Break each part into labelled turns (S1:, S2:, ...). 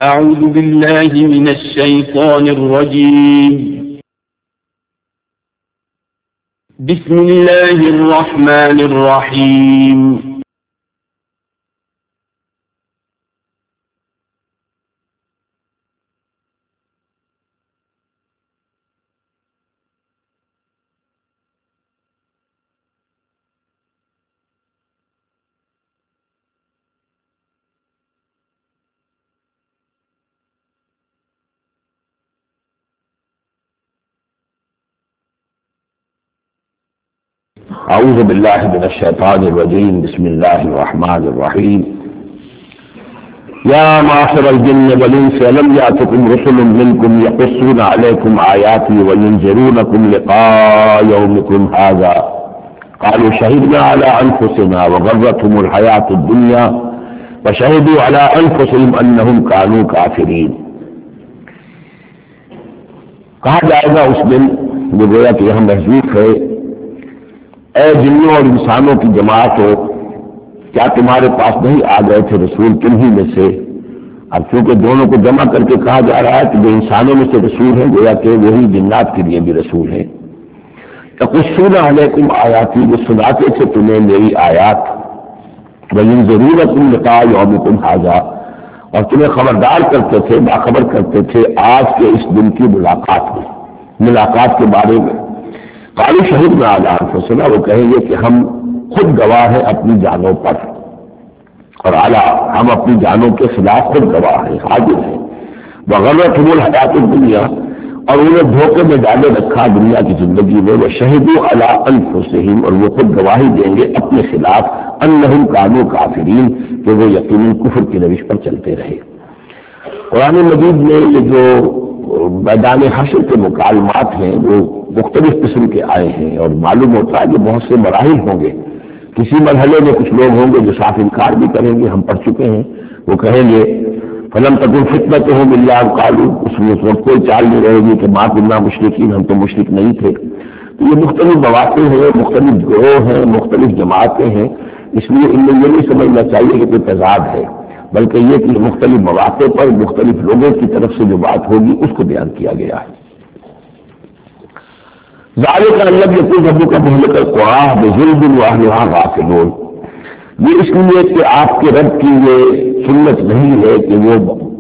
S1: أعوذ بالله من الشيطان الرجيم. بسم الله الرحمن الرحيم.
S2: اعوذ باللہ من الشیطان الرجیم. بسم اللہ الرحمن الرحیم. یا معاشر الجن والانس الم یاتکم رسل منکم یقصون علیکم آیاتی وینذرونکم لقاء یومکم ھذا قالوا شہدنا علی انفسنا وغرتهم الحیاۃ الدنیا وشہدوا علی انفسهم انہم کانوا کافرین. کہا جائے گا اس دن، جو گویا کہ یہاں محذوف ہے، اے جنوں اور انسانوں کی جماعت ہو، کیا تمہارے پاس نہیں آ گئے تھے رسول تمہیں میں سے؟ اب چونکہ دونوں کو جمع کر کے کہا جا رہا ہے کہ جو انسانوں میں سے رسول ہیں گویا کہ وہی جنات کے لیے بھی رسول ہیں. یقصون علیکم آیاتی، وہ سناتے تھے تمہیں میری آیات، وینذرونکم لقاء یومکم ھذا، اور تمہیں خبردار کرتے تھے، باخبر کرتے تھے آج کے اس دن کی ملاقات کے بارے میں. قالوا شہدنا علی انفسنا، وہ کہیں گے کہ ہم خود گواہ ہیں اپنی جانوں پر، اور ہم اپنی جانوں کے خلاف خود گواہ ہیں، حاضر ہیں. وغرتهم الحیاۃ الدنیا، اور انہیں دھوکے میں ڈالے رکھا دنیا کی زندگی میں. وشہدوا علی انفسہم، اور وہ خود گواہی دیں گے اپنے خلاف، انہم کانوا کافرین، کہ وہ یقیناً کفر کی روش پر چلتے رہے. قرآن مجید میں یہ جو میدان حشر کے مکالمات ہیں وہ مختلف قسم کے آئے ہیں، اور معلوم ہوتا ہے کہ بہت سے مراحل ہوں گے. کسی مرحلے میں کچھ لوگ ہوں گے جو صاف انکار بھی کریں گے، ہم پڑھ چکے ہیں، وہ کہیں گے فلم تکن فتنتہم الا ان قالوا، اس وقت کوئی چال نہیں رہے گی کہ ما کنا مشرکین، ہم تو مشرک نہیں تھے. تو یہ مختلف مواقع ہیں، مختلف گروہ ہیں، مختلف جماعتیں ہیں، اس لیے ان میں یہ نہیں سمجھنا چاہیے کہ کوئی تضاد ہے، بلکہ یہ کہ مختلف مواقع پر مختلف لوگوں کی طرف سے جو بات ہوگی اس کو بیان کیا گیا ہے. ذالک ان لم یکن ربک مہلک القری بظلم واہلھا غافلون، یہ اس لیے کہ آپ کے رب کی یہ سنت نہیں ہے کہ وہ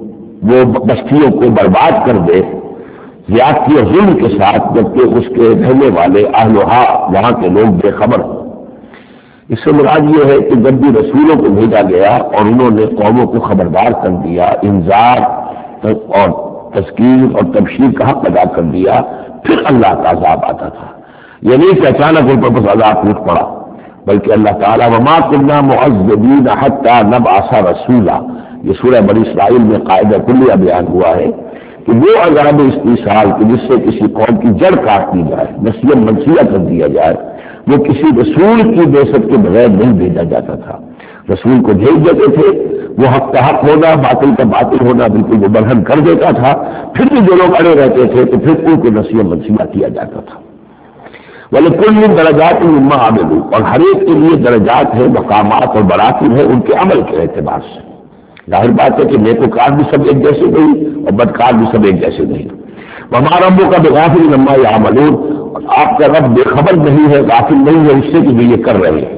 S2: بستیوں کو برباد کر دے زیادتی اور ظلم کے ساتھ، جبکہ اس کے رہنے والے اہلھا، وہاں کے لوگ بے خبر ہوں. اس سے مراد یہ ہے کہ جب بھی رسولوں کو بھیجا گیا اور انہوں نے قوموں کو خبردار کر دیا، انذار اور تذکیر اور تبشیر کا حق ادا کر دیا، پھر اللہ کا عذاب آتا تھا. یہ نہیں کہ اچانک ان پر بس عذاب ٹوٹ پڑا، بلکہ اللہ تعالیٰ وما كنا معذبین حتی نبعث رسولا، یہ سورہ بنی اسرائیل میں قاعدہ کلیہ بیان ہوا ہے کہ وہ عذاب استیصال کہ جس سے کسی قوم کی جڑ کاٹ دی جائے، نسیہ منسیہ کر دیا جائے، وہ کسی رسول کی بعثت کے بغیر نہیں بھیجا جاتا تھا. رسول کو بھیج دیتے تھے، وہ حق کا حق ہونا، باطل کا باطل ہونا بالکل وہ برہم کر دیتا تھا، پھر بھی جو لوگ اڑے رہتے تھے تو پھر ان کو نسیہ منسیہ کیا جاتا تھا. وَلِكُلٍّ دَرَجَاتٌ مِّمَّا عَمِلُوا، اور ہر ایک کے لیے درجات ہیں، مقامات اور براتب ہیں ان کے عمل کے اعتبار سے. ظاہر بات ہے کہ نیکوکار بھی سب ایک جیسے نہیں اور بدکار بھی سب ایک جیسے نہیں. وَمَا رَبُّكَ بِغَافِلٍ عَمَّا يَعْمَلُونَ، اور آپ کا رب بے خبر نہیں ہے، غافل نہیں ہے اس سے کہ وہ یہ کر رہے ہیں.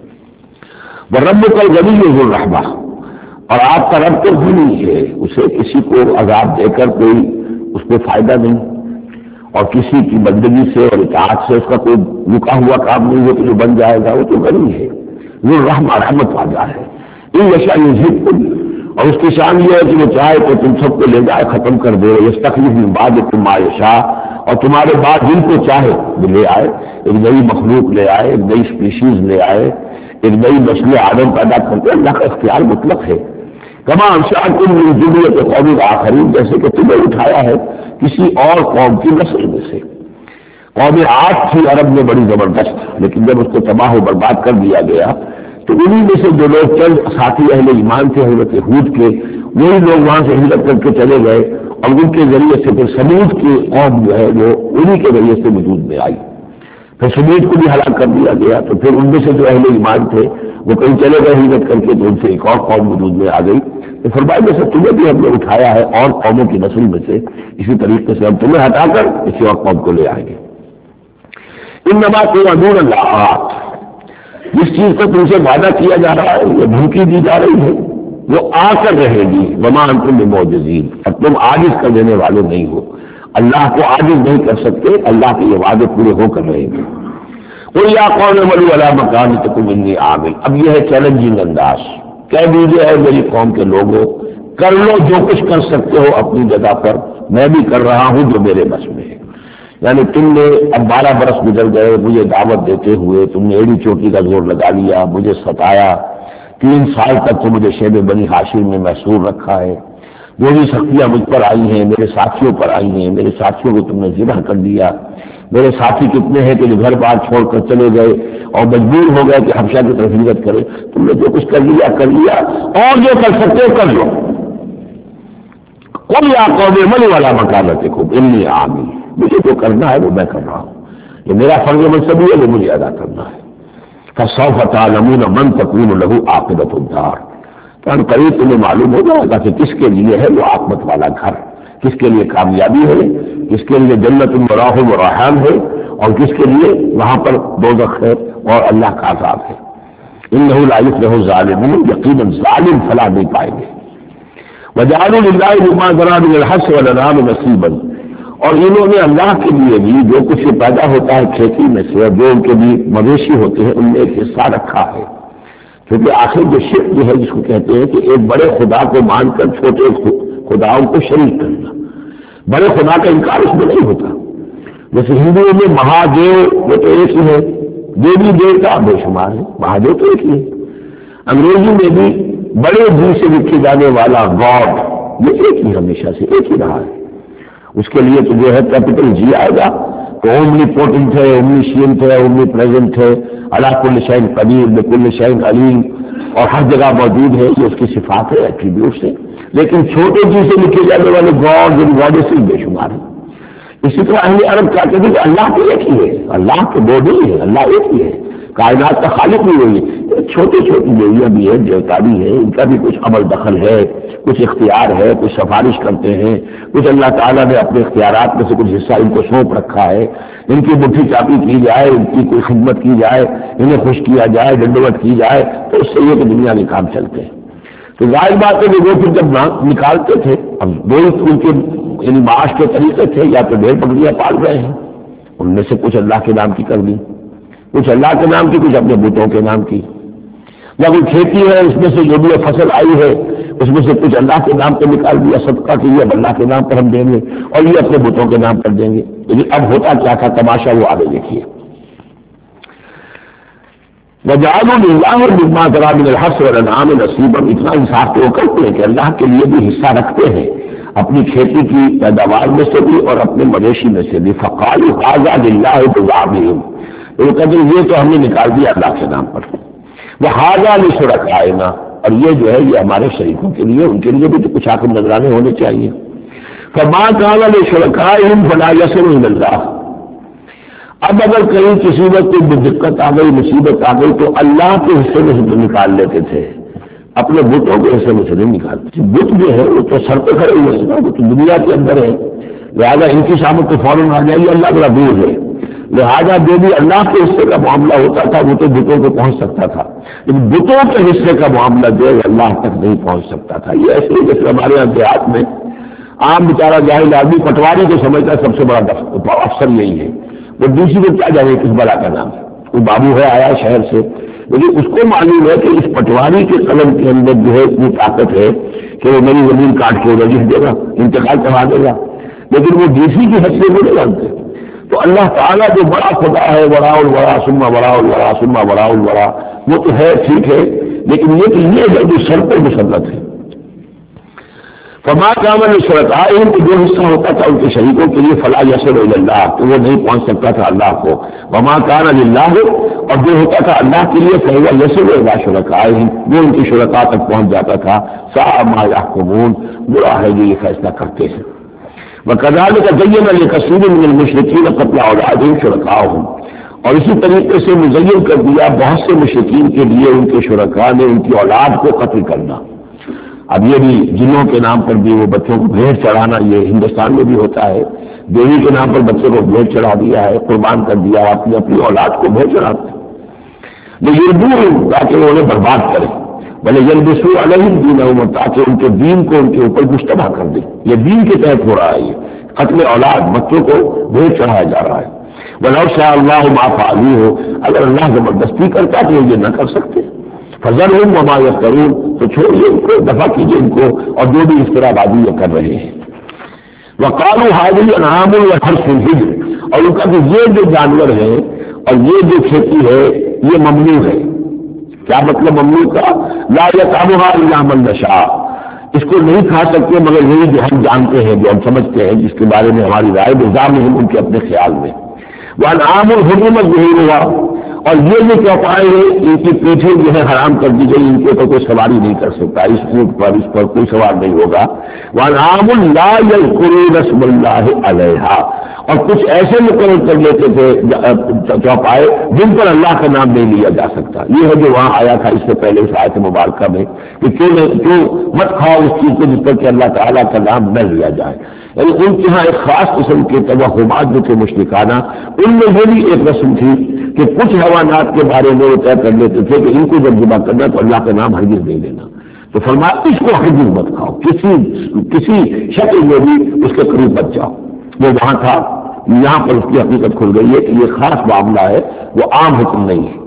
S2: وَرَبُّكَ الْغَنِيُّ ذُو الرَّحْمَةِ، اور آپ کا رب تو غنی ہے، اسے کسی کو عذاب دے کر کوئی اس کو فائدہ نہیں، اور کسی کی بندگی سے اور اطاعت سے اس کا کوئی رکا ہوا کام نہیں ہے کہ جو بن جائے گا. وہ تو غنی ہے، ذو الرحمہ، رحمت والا ہے. ان یشاء یذھبکم، اور اس کی شان یہ ہے کہ وہ چاہے تو تم سب کو لے جائے، ختم کر دے. یستخلف من بعدکم ما یشاء، اور تمہارے بعد جن کو چاہے وہ لے آئے، ایک نئی مخلوق لے آئے، ایک نئی اسپیشیز لے آئے، ایک نئی نسل آدم پیدا کرتے. اللہ کا اختیار مطلق ہے. کما انشأکم من ذریۃ قوم آخرین، جیسے کہ تمہیں اٹھایا ہے کسی اور قوم کی نسل میں سے. قوم عاد تھی عرب میں بڑی زبردست، لیکن جب اس کو تباہ و برباد کر دیا گیا تو انہی میں سے جو لوگ چند ساتھی اہل ایمان تھے حضرت ہود کے، وہی لوگ وہاں سے ہجرت کر کے چلے گئے، اور ان کے ذریعے سے پھر سمود کی قوم جو ہے وہ انہی کے ذریعے سے وجود میں آئی. پھر سمود کو بھی ہلاک کر دیا گیا. تو پھر ان میں سے جو اہل ایمان تھے وہ کہیں چلے گئے ہجرت کر کے تو ان سے ایک اور قوم وجود میں آ گئی، تو فرمایا جیسے تمہیں بھی ہم نے اٹھایا ہے اور قوموں کی نسل میں سے، اسی طریقے سے ہم تمہیں ہٹا کر کسی اور قوم کو لے آئیں گے۔ انما توعدون لآت، جس چیز کا تم سے وعدہ کیا جا رہا ہے، یہ دھمکی دی جا رہی ہے، وہ آ کر رہے گی، وما انتم بمعجزین، اور تم عاجز کر دینے والے نہیں ہو، اللہ کو عاجز نہیں کر سکتے، اللہ کے یہ وعدے پورے ہو کر رہیں گے۔ قل یا قوم اعملوا علی مکانتکم انی عامل، اب یہ ہے چیلنجنگ انداز، کہہ دیجیے ہے میری قوم کے لوگوں، کر لو جو کچھ کر سکتے ہو اپنی جگہ پر، میں بھی کر رہا ہوں جو میرے بس میں ہے۔ یعنی تم نے اب 12 برس گزر گئے مجھے دعوت دیتے ہوئے، تم نے ایڑی چوٹی کا زور لگا لیا، مجھے ستایا، 3 سال تک تو مجھے شیب بنی ہاشم میں محصور رکھا ہے، جو بھی سختیاں مجھ پر آئی ہیں میرے ساتھیوں پر آئی ہیں، میرے ساتھیوں کو تم نے ذبح کر دیا، میرے ساتھی کتنے ہیں کہ جو گھر بار چھوڑ کر چلے گئے اور مجبور ہو گئے کہ حبشہ کی طرف ہجرت کرے، تم نے جو کچھ کر لیا اور جو کر سکتے ہو کر لو۔ قل یا قوم اعملوا علی مکانتکم انی عامل، مجھے جو کرنا ہے وہ میں کر رہا ہوں، یہ میرا فرض منصبی ہے، وہ مجھے ادا کرنا ہے۔ فسوف تعلمون من تکون له عاقبۃ الدار، تو قریب تمہیں معلوم ہو جائے گا کہ کس کے لیے ہے وہ عاقبت والا گھر، کس کے لیے کامیابی ہے، کس کے لیے جنت وراہ و ریحان ہے، اور کس کے لیے وہاں پر دوزخ ہے اور اللہ کا عذاب ہے۔ انہ لا یفلح الظالمون، یقیناً ظالم فلاح نہیں پائیں گے۔ وجعلوا للہ مما ذرأ من الحرث والانعام نصیبا، اور انہوں نے اللہ کے لیے بھی جو کچھ پیدا ہوتا ہے کھیتی میں سے اور جو ان کے بھی مویشی ہوتے ہیں ان میں ایک حصہ رکھا ہے، کیونکہ آخر جو شرک جو ہے جس کو کہتے ہیں کہ ایک بڑے خدا کو مان کر چھوٹے خداؤں کو شریک کرنا، بڑے خدا کا انکار اس میں نہیں ہوتا۔ جیسے ہندوؤں میں مہادیو وہ تو ایک ہی ہے، دیوی دیوتا بے شمار ہے، مہادیو تو ایک ہی ہے۔ انگریزی میں بھی بڑے جی سے لکھے جانے والا گاڈ یہ ایک ہی ہمیشہ سے ایک ہی رہا ہے، اس کے لیے تو جو ہے کیپٹل جی آئے گا تو اومنی پوٹنٹ ہے، اومنیشینٹ ہے، اومنی پریزنٹ ہے، علی کل شیء قدیر بکل شیء علیم، اور ہر جگہ موجود ہے، یہ اس کی صفات ہے، ایٹریبیوٹس ہے۔ لیکن چھوٹے جی سے لکھے جانے والے گاڈ اینڈ گاڈیسز بے شمار ہیں۔ اسی طرح اہل عرب کہتے ہیں کہ اللہ تو ایک ہی ہے، اللہ تو دو نہیں ہے، اللہ ایک ہی ہے، کائنات کا خالق بھی وہی ہے۔ چھوٹی چھوٹی دیویاں بھی ہے، دیوتا بھی ہے، ان کا بھی کچھ عمل دخل ہے، کچھ اختیار ہے، کچھ سفارش کرتے ہیں، کچھ اللہ تعالیٰ نے اپنے اختیارات میں سے کچھ حصہ ان کو سونپ رکھا ہے، ان کی مٹھی چاپی کی جائے، ان کی کوئی خدمت کی جائے، انہیں خوش کیا جائے، ڈنڈوت کی جائے، تو اس سے یہ کہ دنیا کے کام چلتے ہیں۔ تو ظاہر بات ہے کہ وہ پھر جب نکالتے تھے اب دو ان کے یعنی معاش کے طریقے تھے، یا تو ڈھیر بکریاں پال رہے ہیں، ان میں سے کچھ اللہ کے نام کی کر دی، کچھ اللہ کے نام کی، کچھ اپنے بتوں کے نام کی، یا کوئی کھیتی ہے اس میں سے جو بھی فصل آئی ہے اس میں سے کچھ اللہ کے نام پہ نکال دیا، صدقہ کی اب اللہ کے نام پر ہم دیں گے، اور یہ اپنے بتوں کے نام پر دیں گے۔ لیکن اب ہوتا کیا تھا تماشا وہ آگے دیکھیے۔ وجعلوا للہ مما ذرأ من الحرث والانعام نصیبا، اتنا انصاف تو وہ کرتے ہیں کہ اللہ کے لیے بھی حصہ رکھتے ہیں اپنی کھیتی کی پیداوار میں سے بھی اور اپنے مویشی میں سے بھی۔ فقالوا ھذا للہ بزعمهم، وہ کہتے ہیں یہ تو ہم نے نکال دیا اللہ کے نام پر، وھذا لشرکائنا، اور یہ جو ہے یہ ہمارے شریکوں کے لیے، ان کے لیے بھی تو کچھ آخر نذرانے ہونے چاہیے۔ فما کان لشرکائہم فلا یصل الی اللہ، اب اگر کہیں کسی وقت کوئی دقت آ گئی، مصیبت آ گئی، تو اللہ کے حصے میں سے تو نکال لیتے تھے، اپنے بتوں کے حصے میں سے نہیں نکالتے۔ بت جو ہے وہ تو سر پہ کھڑے ہوئے ہیں نا، وہ تو دنیا کے اندر ہے، لہٰذا ان کی سامنے تو فوراً آ جائے گی اللہ بڑا دور ہے، لہٰذا جو بھی اللہ کے حصے کا معاملہ ہوتا تھا وہ تو بتوں کو پہنچ سکتا تھا، لیکن بتوں کے حصے کا معاملہ جو ہے اللہ تک نہیں پہنچ سکتا تھا۔ یہ ایسے ہی جیسے ہمارے یہاں دیہات میں عام بیچارہ جاہل آدمی پٹواری کو سمجھتا ہے سب سے بڑا افسر یہی ہے، وہ دوسری کو کیا جانے کس بلا کا نام ہے، کوئی بابو ہے آیا شہر سے، لیکن اس کو معلوم ہے کہ اس پٹواری کے قلم کے اندر جو ہے اتنی طاقت ہے کہ وہ میری زمین کاٹ کے ادھر لکھ دے گا، انتقال کروا دے گا، لیکن وہ ڈی سی کی حیثیت کو نہیں جانتے۔ تو اللہ تعالیٰ جو بڑا خدا ہے، وراء الورا ثم وراء الورا ثم وراء الورا، وہ تو ہے ٹھیک ہے، لیکن یہ کہ یہ ہے جو سر پر مسلط ہے۔ فما کان لشرکائہم، جو حصہ ہوتا تھا ان کے شریکوں کے لیے، فلا یصل الی اللہ، تو وہ نہیں پہنچ سکتا تھا اللہ کو۔ وما کان للہ، اور جو ہوتا تھا اللہ کے لیے، فہو یصل الی شرکائہم، وہ ان کے شرکاء تک پہنچ جاتا تھا۔ ساء ما یحکمون، برا ہے جو یہ فیصلہ کرتے ہیں۔ وَكَذَلِكَ زَيَّنَ لِكَثِيرٍ مِّنَ الْمُشْرِكِينَ قَتْلَ أَوْلَادِهِمْ شُرَكَاؤُهُمْ، اور اسی طریقے سے مزین کر دیا بہت سے مشرکین کے لیے ان کے شرکاء نے ان کی اولاد کو قتل کرنا. اب یہ بھی جنوں کے نام پر بھی وہ بچوں کو بھیٹ چڑھانا، یہ ہندوستان میں بھی ہوتا ہے. دیوی کے نام پر بچے کو بھیٹ چڑھا دیا ہے، قربان کر دیا، اپنی اولاد کو بھیٹ چڑھاتے ہیں. یہ تاکہ انہیں برباد کرے، بھلے یلبسوا علیہم دینہم، تاکہ ان کے دین کو ان کے اوپر مشتبہ کر دے. یہ دین کے تحت ہو رہا ہے، یہ قتل اولاد، بچوں کو بھیٹ چڑھایا جا رہا ہے. وَلَوْ شَاءَ اللَّهُ مَا فَعَلُوهُ، اگر اللہ زبردستی کرتا تو یہ نہ کر سکتے. فَذَرْهُمْ وَمَا يَفْتَرُونَ، تو چھوڑیے ان کو، دفع کیجیے ان کو اور جو بھی افتراء بازی یہ کر رہے ہیں. وَقَالُوا هَٰذِهِ أَنْعَامٌ وَحَرْثٌ حِجْرٌ، اور ان کا کہ یہ جو جانور ہے اور یہ جو کھیتی ہے یہ ممنوع ہے. کیا مطلب ممنوع کا؟ لا يطعمها إلا من نشاء، اس کو نہیں کھا سکتے مگر وہی جو ہم جانتے ہیں، جو ہم سمجھتے ہیں، جس کے بارے میں ہماری رائے نظام ہے ان کے اپنے خیال میں. وَأَنْعَامٌ حُرِّمَتْ ظُهُورُهَا، اور یہ جو چوپائے ہیں ان کی پیٹھیں جو ہے حرام کر دی گئی، ان کے تو کوئی سواری نہیں کر سکتا، اس اونٹ پر اس پر کوئی سوار نہیں ہوگا. وَأَنْعَامٌ لَا يَذْكُرُونَ اسْمَ اللَّهِ عَلَيْهَا، اور کچھ ایسے مقرر کر لیتے تھے چوپائے جن پر اللہ کا نام نہیں لیا جا سکتا. یہ ہے جو وہاں آیا تھا اس سے پہلے اس آیت مبارکہ میں کہ کیوں مت کھاؤ اس چیز کو جس پر کہ اللہ تعالیٰ کا نام نہ لیا جائے. یعنی ان کے یہاں ایک خاص قسم کے توہمات جو تھے مشرکانہ، ان میں یہ بھی ایک رسم تھی کہ کچھ حیوانات کے بارے میں وہ طے کر لیتے تھے کہ ان کو جب ذبح کرنا تو اللہ کا نام ہرگز نہیں لینا. تو فرمایا اس کو ہرگز مت کھاؤ، کسی شکل میں بھی اس کے قریب مت جاؤ. وہ وہاں تھا، یہاں پر اس کی حقیقت کھل گئی ہے کہ یہ خاص معاملہ ہے، وہ عام حکم نہیں ہے.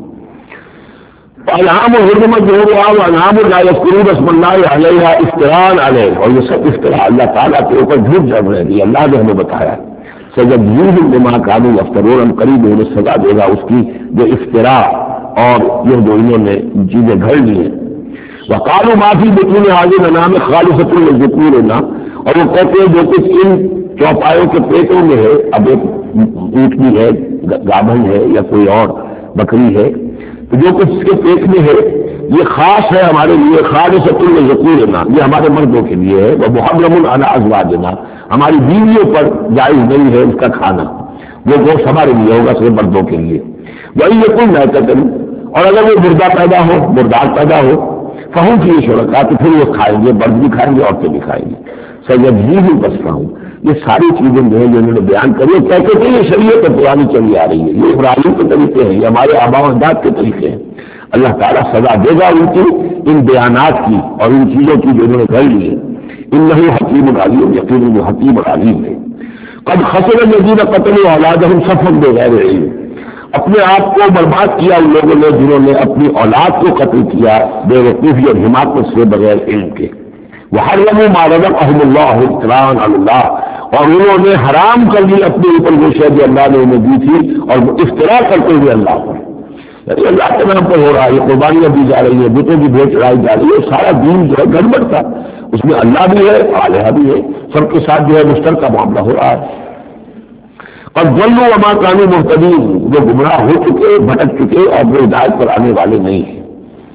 S2: انعام حرمت ظہورها وانعام لا يذكرون اسم الله عليها افتراء علیہ، اور یہ سب افتراء اللہ تعالیٰ کے اوپر جھوٹ جڑ رہے ہیں. اللہ نے ہمیں بتایا سيجزيهم بما كانوا يفترون، ہم قریب انہیں سزا دے گا اس کی جو افتراء اور یہ جو انہوں نے چیزیں گھڑ لی ہیں. وقالوا ما في بطون هذه الانعام خالصة للذكورنا، اور وہ کہتے ہیں جو کچھ ان چوپایوں کے پیٹوں میں ہے، اب ایک اونٹنی ہے، گابھن ہے یا کوئی اور بکری ہے، تو جو کچھ اس کے پیٹ میں ہے یہ خاص ہے ہمارے لیے، خالصۃ لذکورنا، یہ ہمارے مردوں کے لیے ہے. وہ محرم علی ازواجنا، ہماری بیویوں پر جائز نہیں ہے اس کا کھانا، وہ گوشت ہمارے لیے ہوگا صرف مردوں کے لیے. وہی یہ کوئی میتۃ، اور اگر وہ مردہ پیدا ہو، مردار پیدا ہو، فہم کی شرکا، تو پھر وہ کھائیں گے، مرد بھی کھائیں گے، عورتیں بھی کھائیں گے. سیجزیہم بصرہم، یہ ساری چیزیں جو ہے جو انہوں نے بیان کری، کہتے تھے یہ شریعت پرانی چلی آ رہی ہے، یہ ابراہیم کے طریقے ہیں، یہ ہمارے آباء و اجداد کے طریقے ہیں. اللہ تعالیٰ سزا دے گا ان کی ان بیانات کی اور ان چیزوں کی جو انہوں نے کر لی ہے. انہ حکیم علیم، یقیناً وہ حکیم اور علیم ہے. قد خسر الذین قتلوا اولادہم سفہا بغیر علم، اپنے آپ کو برباد کیا ان لوگوں نے جنہوں نے اپنی اولاد کو قتل کیا بے وقوفی اور حماقت سے، بغیر علم کے. وحرموا ما رزقهم اللہ افتراء علی اللہ، اور انہوں نے حرام کر لی اپنے اوپر وہ شے جو اللہ نے انہیں دی تھی، اور افتراء کرتے ہوئے اللہ پر، یعنی اللہ کے نام پر ہو رہا ہے. قربانیاں دی جا رہی ہیں، بتوں کی بھیٹ چڑھائی جا رہی ہے، سارا دین جو ہے گڑبڑ تھا، اس میں اللہ بھی ہے، الہہ بھی ہے، سب کے ساتھ جو ہے مشترکہ معاملہ ہو رہا ہے. اور ضلوا وما كانوا مهتدين، وہ گمراہ ہو چکے، بھٹک چکے اور وہ ہدایت پر آنے والے نہیں ہیں.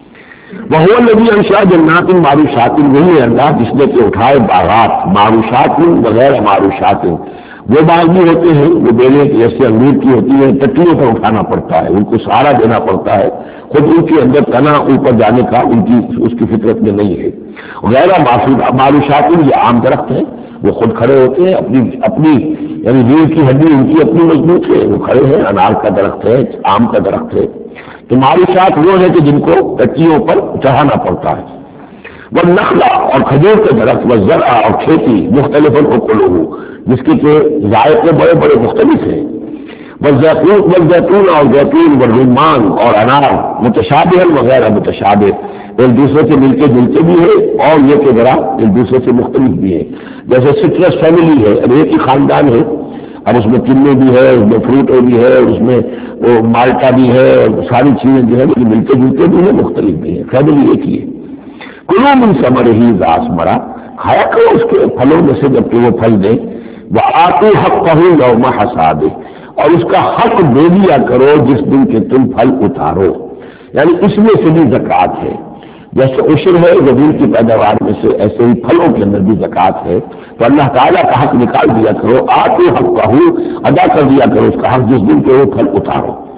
S2: وهو الذي انشأ جنات معروشات، وہی ہے اللہ جس نے کہ اٹھائے باغات، معروشات وغیر معروشات، وہ باغ بھی ہوتے ہیں وہ بیلے جیسے انگور کی ہوتی ہیں، ٹٹیوں پر اٹھانا پڑتا ہے، ان کو سہارا دینا پڑتا ہے، خود ان کے اندر تنا اوپر جانے کا ان کی اس کی فطرت میں نہیں ہے. غیر معروشات یہ عام درخت ہیں، وہ خود کھڑے ہوتے ہیں، اپنی یعنی ریڑھ کی ہڈی ان کی اپنی مضبوط ہے، وہ کھڑے ہیں. انار کا درخت ہے، آم کا درخت ہے. تو معروشات وہ ہے کہ جن کو ٹٹیوں پر چڑھانا پڑتا ہے. وہ نخلا اور کھجور کے درخت، وہ زرع اور کھیتی، مختلف العقول، جس کے ذائقے بڑے بڑے مختلف ہیں. وہ زیتون اور زیتون، وہ رمان اور انار، متشابہ وغیرہ متشابہ، ایک دوسرے سے مل کے جلتے بھی ہے اور یہ کہ ذرا ایک دوسرے سے مختلف بھی ہے. جیسے سٹرس فیملی ہے، اب ایک ہی خاندان ہے، اب اس میں چنے بھی ہے، اس میں فروٹیں بھی ہے، اس میں وہ مالٹا بھی ہے، ساری چیزیں جو ہے ملتے جلتے بھی ہیں، مختلف بھی ہیں، فیملی ایک ہی ہے. کلوا من ثمرہ اذا اثمر، کھایا کرو اس کے پھلوں میں سے جب کہ وہ پھل دے. وآتوا حقہ یوم حصادہ، اور اس کا حق دے دیا کرو جس دن کے تم پھل اتارو. یعنی اس میں سے بھی زکوٰۃ ہے، جیسے عشر ہے زمین کی پیداوار میں سے، ایسے ہی پھلوں کے اندر بھی زکوٰۃ ہے. تو اللہ تعالیٰ کا حق نکال دیا کرو، آتوا حقہ، ادا کر دیا کرو اس کا حق جس دن کے وہ پھل اتارو.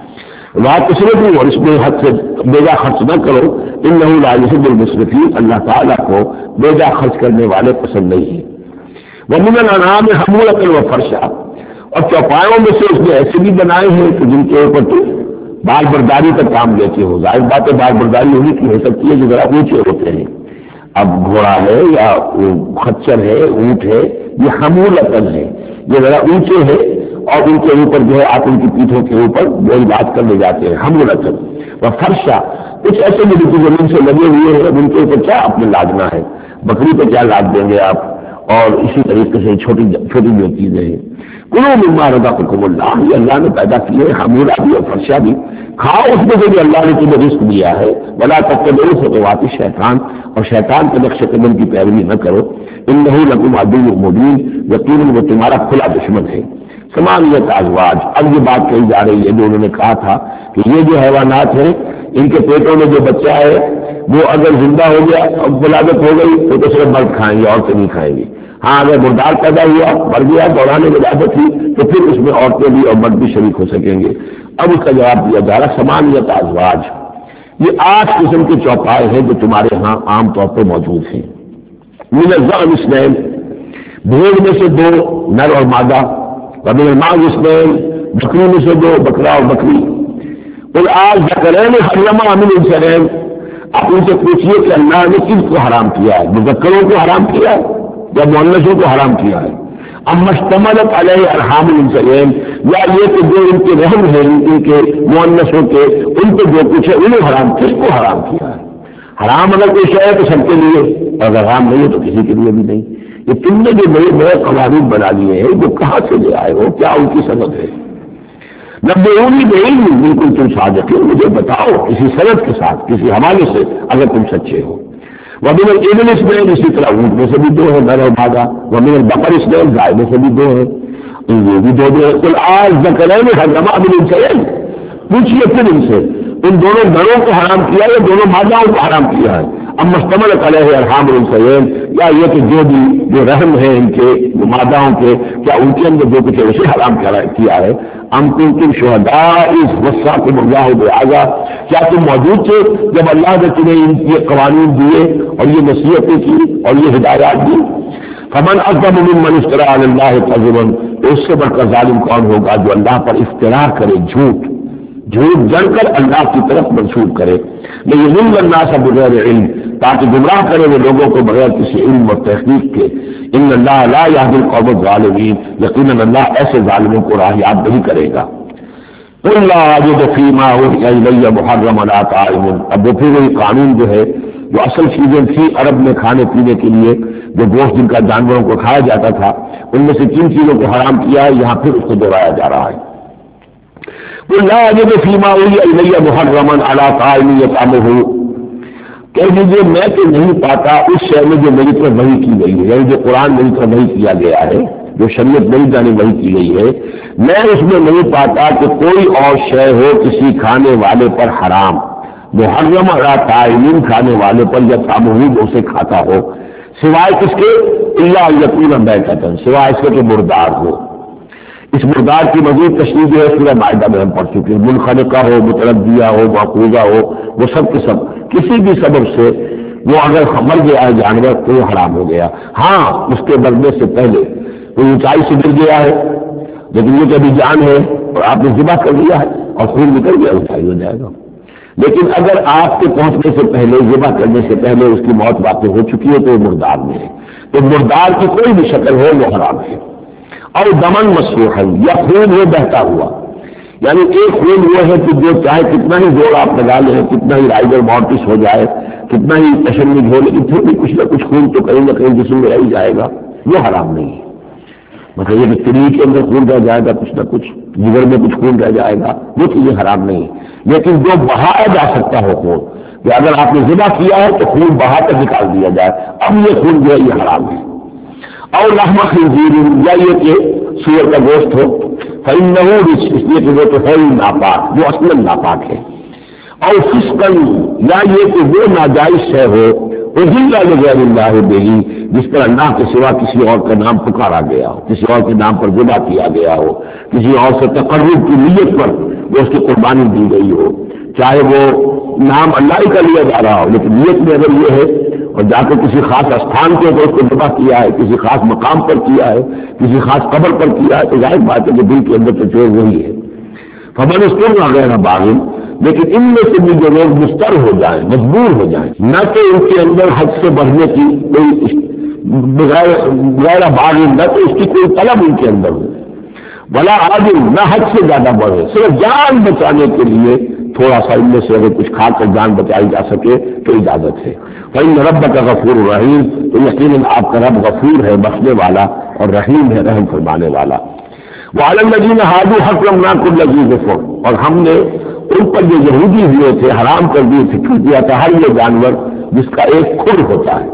S2: لا تسرفوا، اور اس میں حد سے بیجا خرچ نہ کرو، انہ لا یحب المسرفین، اللہ تعالیٰ کو بیجا خرچ کرنے والے پسند نہیں ہیں۔ ومن الانعام حمولۃ وفرشا، اور چوپایوں میں سے اس نے ایسے بھی بنائے ہیں کہ جن کے اوپر تم بال برداری کا کام لیتے ہو۔ ظاہر بات ہے بال برداری ہونے کی ہو سکتی ہے جو ذرا اونچے ہوتے ہیں، اب گھوڑا ہے یا خچر ہے، اونٹ ہے، یہ حمولۃ ہے، یہ ذرا اونچے ہے اور ان کے اوپر جو ہے آپ ان کی پیٹھوں کے اوپر بول بات کر لے جاتے ہیں، حمولۃ وفرشا۔ کچھ ایسے بھی جو زمین سے لگے ہوئے ہیں ان کے اوپر کیا آپ نے لادنا ہے، بکری پہ کیا لاد دیں گے آپ، اور اسی طریقے سے چھوٹی چھوٹی جو چیزیں ہیں، کلوا مما رزقکم اللہ، یہ اللہ نے پیدا کیے ہیں، حمولہ بھی اور فرشا بھی، کھاؤ اس میں سے جو اللہ نے تمہیں رزق دیا ہے، ولا تتبعوا خطوات الشیطان، اور شیطان کے نقش قدم کی پیروی نہ کرو، انہ لکم عدو مبین، یقیناً وہ تمہارا کھلا دشمن ہے۔ ثمانیۃ ازواج، اب یہ بات کہی جا رہی ہے جو انہوں نے کہا تھا کہ یہ جو حیوانات ہیں ان کے پیٹوں میں جو بچہ ہے وہ اگر زندہ ہو گیا اور ولادت ہو گئی تو صرف مرد کھائیں گے، عورتیں نہیں کھائیں گے۔ ہاں اگر مردار پیدا ہوا، مر گیا، دوران ولادت ہوئی، تو پھر اس میں عورتیں بھی اور مرد بھی شریک ہو سکیں گے۔ اب اس کا جواب دیا جا رہا ثمانیۃ ازواج، یہ 8 قسم کے چوپائے ہیں جو تمہارے ہاں عام طور پر موجود ہیں۔ من الضأن اثنین، بھیڑ میں سے 2 نر اور مادہ، ومن الماعز اثنین، بکری میں سے 2 بکرا اور بکری۔ قل الذکرین حرم ام الانثیین، آپ ان سے پوچھیے کہ اللہ نے کس کو حرام کیا ہے، مذکروں کو حرام کیا ہے یا مؤنثوں کو حرام کیا ہے؟ اما اشتملت علیہ ارحام الانثیین، یا یہ کہ جو ان کے رحم ہیں ان کے مؤنثوں کے ان پہ جو کچھ ہے انہیں حرام، کس کو حرام کیا ہے؟ حرام اگر کوئی شے ہے تو سب کے لیے، اور اگر حرام نہیں ہے تو کسی کے لیے بھی نہیں۔ یہ تم نے جو نئے نئے قوانین بنا لیے ہیں وہ کہاں سے لے آئے ہو، کیا ان کی سند ہے؟ نبئونی بعلم ان کنتم صادقین، مجھے بتاؤ کسی سند کے ساتھ، کسی حوالے سے اگر تم سچے ہو۔ ومن الابل اثنین، اسی طرح اونٹ میں سے بھی 2 ہیں نر اور مادہ، ومن البقر اثنین، گائے میں سے بھی 2 ہیں، یہ بھی 2 ہیں۔ قل الذکرین حرم ام الانثیین، پوچھئے پھر ان سے ان دونوں نروں کو حرام کیا ہے یا دونوں ماداؤں کو حرام کیا ہے؟ اما اشتملت علیہ ارحام الانثیین، یا یہ کہ جو رحم ہے ان کے ماداؤں کے، کیا ان کے اندر جو کچھ ہے اسے حرام کیا ہے؟ ام کنتم شہداء اذ وصاکم اللہ بہذا، کیا تم موجود تھے جب اللہ نے تمہیں ان کے قوانین دیے اور یہ نصیحتیں کی اور یہ ہدایات دی؟ فمن اظلم ممن افترى علی اللہ کذبا، اس سے بڑھ کر ظالم کون ہوگا جو اللہ پر افترا کرے، جھوٹ جڑ کر اللہ کی طرف منسوب کرے، لیضل الناس بغیر علم، تاکہ گمراہ کرے وہ لوگوں کو بغیر کسی علم اور تحقیق کے۔ ان اللہ لا یہدی القوم الظالمین، یقیناً اللہ ایسے ظالموں کو راہیاب نہیں کرے گا۔ قل لا اجد فیما اوحی الی محرما علی طاعم، اب وہ پھر وہی قانون جو ہے جو اصل چیزیں تھی عرب میں کھانے پینے کے لیے، جو گوشت جن کا جانوروں کو کھایا جاتا تھا، ان میں سے کن چیزوں کو حرام کیا ہے یہاں پھر اس کو دہرایا جا رہا ہے۔ قل لا اجد فیما اوحی الی محرما علی طاعم یطعمہ، کہہ دیجیے میں تو نہیں پاتا اس شے میں جو میری طرف وحی کی گئی ہے، یعنی جو قرآن میری طرف وحی کیا گیا ہے، جو شریعت میری جانب وحی کی گئی ہے، میں اس میں نہیں پاتا کہ کوئی اور شے ہو کسی کھانے والے پر حرام، محرم علی طاعم کھانے والے پر یا طعمہ جو اسے کھاتا ہو، سوائے کس کے؟ الا یکون میتۃ، سوائے اس کے کہ مردار ہو۔ اس مردار کی مزید تشریح جو ہے سورہ مائدہ میں ہم پڑھ چکے ہیں، منخنقہ ہو، متردیہ ہو، معقوذہ ہو، وہ سب کے سب کسی بھی سبب سے وہ اگر مر گیا ہے جانور تو وہ حرام ہو گیا۔ ہاں اس کے مرنے سے پہلے کوئی اونچائی سے گر گیا ہے لیکن یہ کبھی جان ہے اور آپ نے ذبح کر لیا ہے اور خون نکل گیا، اونچائی ہو جائے گا۔ لیکن اگر آپ کے پہنچنے سے پہلے، ذبح کرنے سے پہلے اس کی موت واقع ہو چکی ہے تو وہ مردار میں ہے، تو مردار کی کوئی بھی شکل ہو وہ حرام ہے۔ اور دمن مسفوحا، یا خون وہ بہتا ہوا، یعنی ایک خون وہ ہے کہ جو چاہے کتنا ہی زور آپ لگا لیں، کتنا ہی رائڈر مارٹس ہو جائے، کتنا ہی تشنج ہو، لیکن پھر بھی کچھ نہ کچھ خون تو کہیں نہ کہیں جسم میں رہ ہی جائے گا، وہ حرام نہیں ہے۔ مطلب یہ کہ تری کے اندر خون رہ جائے گا، کچھ نہ کچھ جگر میں کچھ خون رہ جائے گا، وہ چیزیں حرام نہیں ہے۔ لیکن جو بہایا جا سکتا ہو خون، کہ اگر آپ نے ذبح کیا ہے تو خون بہا کر نکال دیا جائے، اب یہ خون جو ہے یہ حرام ہے۔ اور لحم خنزیر، یا یہ کہ سور کا گوشت ہو، فإنہ رجس، اس لیے کہ وہ تو ہے ہی ناپاک، جو اصلاً ناپاک ہے۔ اور فسقاً، یا یہ کہ وہ ناجائز شے ہو، اہل لغیر اللہ بہ، جس پر اللہ کے سوا کسی اور کا نام پکارا گیا ہو، کسی اور کے نام پر ذبح کیا گیا ہو، کسی اور سے تقرب کی نیت پر وہ اس کی قربانی دی گئی ہو، چاہے وہ نام اللہ ہی کا لیا جا رہا ہو، لیکن نیت میں اگر یہ ہے اور جا کے کسی خاص استھان کے اوپر اس کو ذبح کیا ہے، کسی خاص مقام پر کیا ہے، کسی خاص قبر پر کیا ہے، تو ظاہر بات ہے کہ دل کے اندر تو جو وہی ہے۔ فمن اضطر غیر باغ، لیکن ان میں سے بھی جو لوگ مضطر ہو جائیں، مجبور ہو جائیں، نہ کہ ان کے اندر حد سے بڑھنے کی کوئی غیر باغ، نہ تو اس کی کوئی طلب ان کے اندر ہو، ولا عادل، نہ حد سے زیادہ بڑھے، صرف جان بچانے کے لیے تھوڑا سا ان میں سے اگر کچھ کھا کر جان بچائی جا سکے تو اجازت ہے۔ فإن ربک غفور رحیم، تو یقیناً آپ کا رب غفور ہے، بخشنے والا، اور رحیم ہے، رحم فرمانے والا۔ وعلی الذین ہادوا حرمنا کل ذی ظفر، اور ہم نے ان پر جو یہودی ہوئے تھے حرام کر دیا تھا ہر یہ جانور جس کا ایک کھر ہوتا ہے۔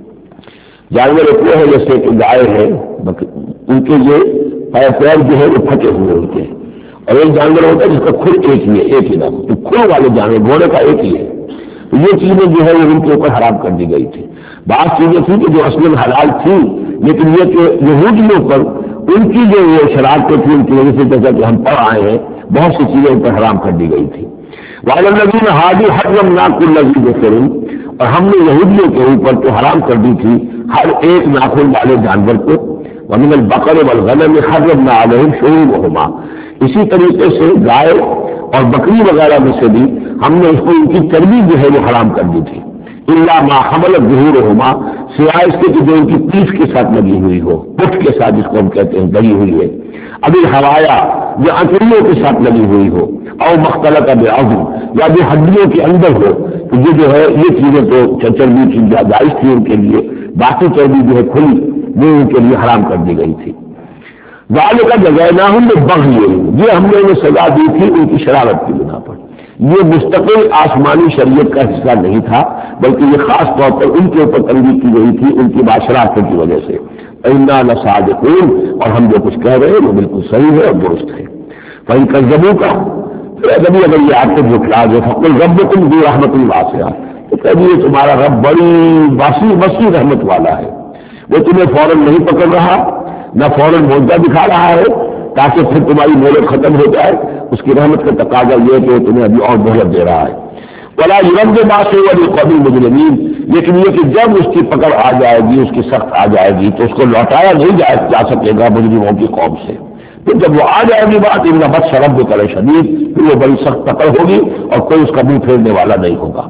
S2: جانور ایک وہ ہے جیسے کہ گائے ہے، ان کے یہ پیر جو ہے وہ پھٹے ہوئے ہوتے ہیں، اور ایک جانور ہوتا ہے جس کا کھر ایک ہی ہے، ایک ہی نام، تو کھر والے جانور گھوڑے کا ایک ہی ہے، تو یہ چیزیں جو ہے ان کے اوپر حرام کر دی گئی تھی۔ بعض چیزیں تھیں کہ جو اصل حلال تھیں، لیکن یہ کہ یہودیوں پر ان کی جو یہ شرارتیں تھیں ان کی وجہ سے جیسا کہ ہم پڑھ آئے ہیں بہت سی چیزیں ان پر حرام کر دی گئی تھی۔ وعلی الذین ہادوا حرمنا کل ذی ظفر، اور ہم نے یہودیوں کے اوپر تو حرام کر دی تھی ہر ایک ناخن والے جانور کو۔ ومن البقر والغنم حرمنا علیہم شحومہما، اسی طریقے سے گائے اور بکری وغیرہ میں سے بھی ہم نے اس کو ان کی چربی جو ہے وہ حرام کر دی تھی۔ الا ما حملت ظہورہما، سوائے اس کے کہ جو ان کی پیٹھ کے ساتھ لگی ہوئی ہو، پٹھ کے ساتھ جس کو ہم کہتے ہیں لگی ہوئی ہے، ابھی ہوایا جو انتڑیوں کے ساتھ لگی ہوئی ہو، او مختلط بعظم، یا جو ہڈیوں کے اندر ہو، تو یہ جو ہے یہ چیزیں تو چربی کی جائز تھی ان کے لیے، باقی چربی جو ہے کھلی وہ ان کے لیے حرام کر دی گئی تھی۔ ذالک جزیناہم ببغی، یہ ہم نے انہیں سزا دی تھی ان کی شرارت کی بنا پر۔ یہ مستقل آسمانی شریعت کا حصہ نہیں تھا، بلکہ یہ خاص طور پر ان کے اوپر تنبیہ کی گئی تھی ان کی باشراتوں کی وجہ سے۔ انا لصادقون، اور ہم جو کچھ کہہ رہے ہیں وہ بالکل صحیح ہے اور درست ہے۔ فإن كذبوک، کبھی اگر یہ آپ کو جھٹلا دے، فقل ربکم ذو رحمۃ واسعہ، تو کبھی تمہارا رب بڑی وسیع رحمت والا ہے، وہ تمہیں فوراً نہیں پکڑ رہا، نہ فوراً موجہ دکھا رہا ہے تاکہ پھر تمہاری مہلت ختم ہو جائے، اس کی رحمت کا تقاضا یہ ہے کہ وہ تمہیں ابھی اور مہلت دے رہا ہے۔ ولا يرد باسه وللقوم المجرمين، لیکن یہ کہ جب اس کی پکڑ آ جائے گی، اس کی سخت آ جائے گی، تو اس کو لوٹایا نہیں جا سکے گا مجرموں کی قوم سے۔ پھر جب وہ آ جائے گی بات، ان بطش ربک لشدید، پھر وہ بڑی سخت پکڑ ہوگی اور کوئی اس کا منہ پھیرنے والا نہیں ہوگا۔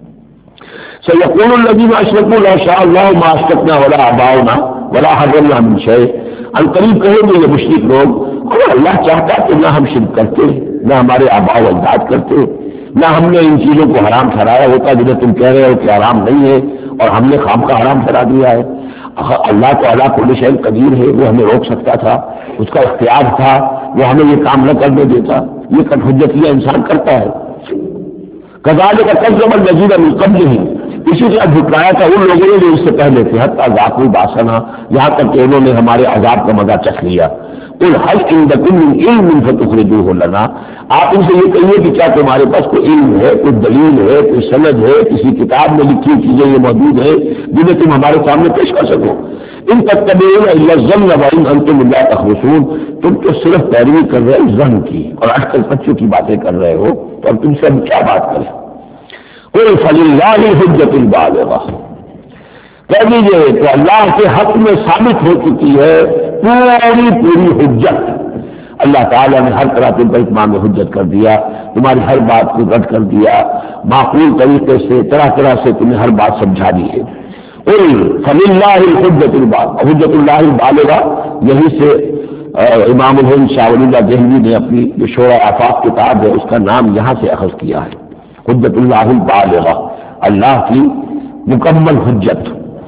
S2: سيقول الذين اشركوا لو شاء الله ما اشركنا ولا آباؤنا ولا حرمنا من شيء، ان قریب کہیں گے یہ مشرک لوگ، اگر اللہ چاہتا کہ نہ ہم شرک کرتے، نہ ہمارے آباء و اجداد کرتے، نہ ہم نے ان چیزوں کو حرام ٹھہرایا ہوتا جنہیں تم کہہ رہے ہو کہ حرام نہیں ہے اور ہم نے خام کا حرام ٹھہرا دیا ہے۔ اللہ تو علی کل شیء قدیر ہے، وہ ہمیں روک سکتا تھا، اس کا اختیار تھا، وہ ہمیں یہ کام نہ کرنے دیتا، یہ حجتیہ انسان کرتا ہے۔ کذالک کذب الذین من قبلہم، اسی طرح جھٹلایا تھا ان لوگوں نے جو اس سے پہلے تھے، حتی ذاقوا باسنا، یہاں تک کہ انہوں نے ہمارے عذاب کا مزہ چکھ لیا۔ قل هل عندکم من علم فتخرجوه لنا، آپ ان سے یہ کہیے کہ کیا تمہارے پاس کوئی علم ہے، کوئی دلیل ہے، کوئی سند ہے، کسی کتاب میں لکھی چیزیں یہ موجود ہے جنہیں تم ہمارے سامنے پیش کر سکو۔ ان تتبعون الا الظن وان انتم لا تخرصون، تم تو صرف پیروی کر رہے ہو ظن کی اور اٹکل پچوں کی باتیں کر رہے ہو، تو اب تم سے ہم کیا بات کریں۔ قل فللہ الحجۃ البالغہ، کہہ دیجیے کہ اللہ کے حق میں ثابت ہو چکی ہے پوری حجت، اللہ تعالیٰ نے ہر طرح تم پر اتمام حجت کر دیا، تمہاری ہر بات کو رد کر دیا، معقول طریقے سے طرح طرح سے تمہیں ہر بات سمجھا دی ہے۔ قل فللہ الحجۃ البالغہ، حجت اللہ البالغہ، یہی سے امام الہند شاہ ولی اللہ دہلوی نے اپنی جو شورى آفاق کتاب ہے اس کا نام یہاں سے اخذ کیا ہے، حجت اللہ البالغہ، اللہ کی مکمل حجت۔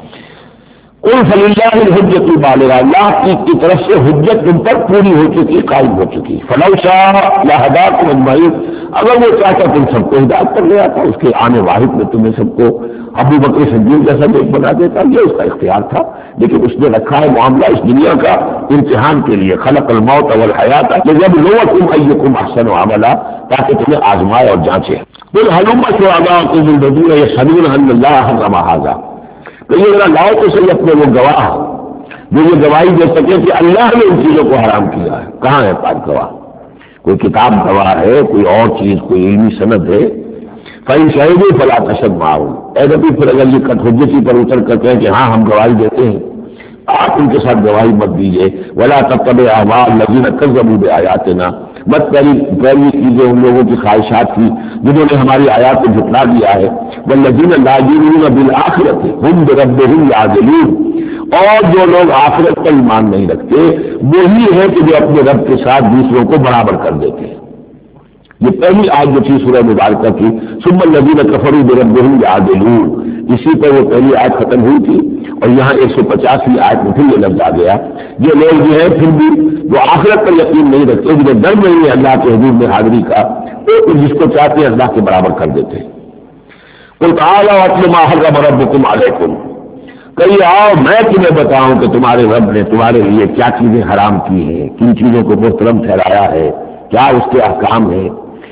S2: قل فللہ الحجۃ البالغہ، اللہ کی طرف سے حجت تم پر پوری ہو چکی، قائم ہو چکی۔ فلو شاء لہداکم اجمعین، اگر وہ چاہتا تم سب کو ہدایت کر لیا تھا، اس کے آنے واحد میں تمہیں سب کو ابو بکر صدیق جیسا ایک بنا دیتا، یہ اس کا اختیار تھا، لیکن اس نے رکھا ہے معاملہ اس دنیا کا امتحان کے لیے، خلق الموت والحیات لیبلوکم ایکم احسن عملا، تاکہ تمہیں آزمائے اور جانچے۔ قل ہلم شہداءکم الذین یشہدون ان اللہ حرم ھذا، تو یہ ذرا لاؤ تو صحیح اپنے وہ گواہ جو یہ گواہی دے سکے کہ اللہ نے ان چیزوں کو حرام کیا ہے، کہاں ہے پاک گواہ؟ کوئی کتاب گواہ ہے، کوئی اور چیز، کوئی علمی سند ہے، فَإِنْ شَهِدُوا فَلَا تَشْهَدْ مَعَهُمْ، اے نبی پھر اگر یہ حجتی پر اتر کر کہیں کہ ہاں ہم گواہی دیتے ہیں، آپ ان کے ساتھ گواہی مت دیجیے. وَلَا تَتَّبِعْ أَهْوَاءَ الَّذِينَ كَذَّبُوا بِآيَاتِنَا، مت پیروی کیجیے ان لوگوں کی خواہشات کی جنہوں نے ہماری آیات کو جھٹلا دیا ہے. وَالَّذِينَ لَا يُؤْمِنُونَ بِالْآخِرَةِ هُمْ بِرَبِّهِمْ يَعْدِلُونَ، اور جو لوگ آخرت پر ایمان نہیں رکھتے وہی ہے کہ جو اپنے رب کے ساتھ دوسروں کو برابر کر دیتے ہیں. یہ پہلی آیت جو تھی سورہ مبارکہ کی، ثم الذین کفروا بربہم یعدلون، اسی پر وہ پہلی آیت ختم ہوئی تھی، اور یہاں 150ویں آیت میں پھر یہ لفظ آ گیا. یہ لوگ جو ہے پھر بھی جو آخرت پر یقین نہیں رکھتے، جنہیں ڈر نہیں ہے اللہ کے حضور میں حاضری کا، وہ جس کو چاہتے ہیں اللہ کے برابر کر دیتے ہیں. قل تعالوا اتل ما حرم ربکم علیکم، کہیں آؤ میں تمہیں بتاؤں کہ تمہارے رب نے تمہارے لیے کیا چیزیں حرام کی ہیں، کن چیزوں کو محترم ٹھہرایا ہے، کیا اس کے احکام ہیں.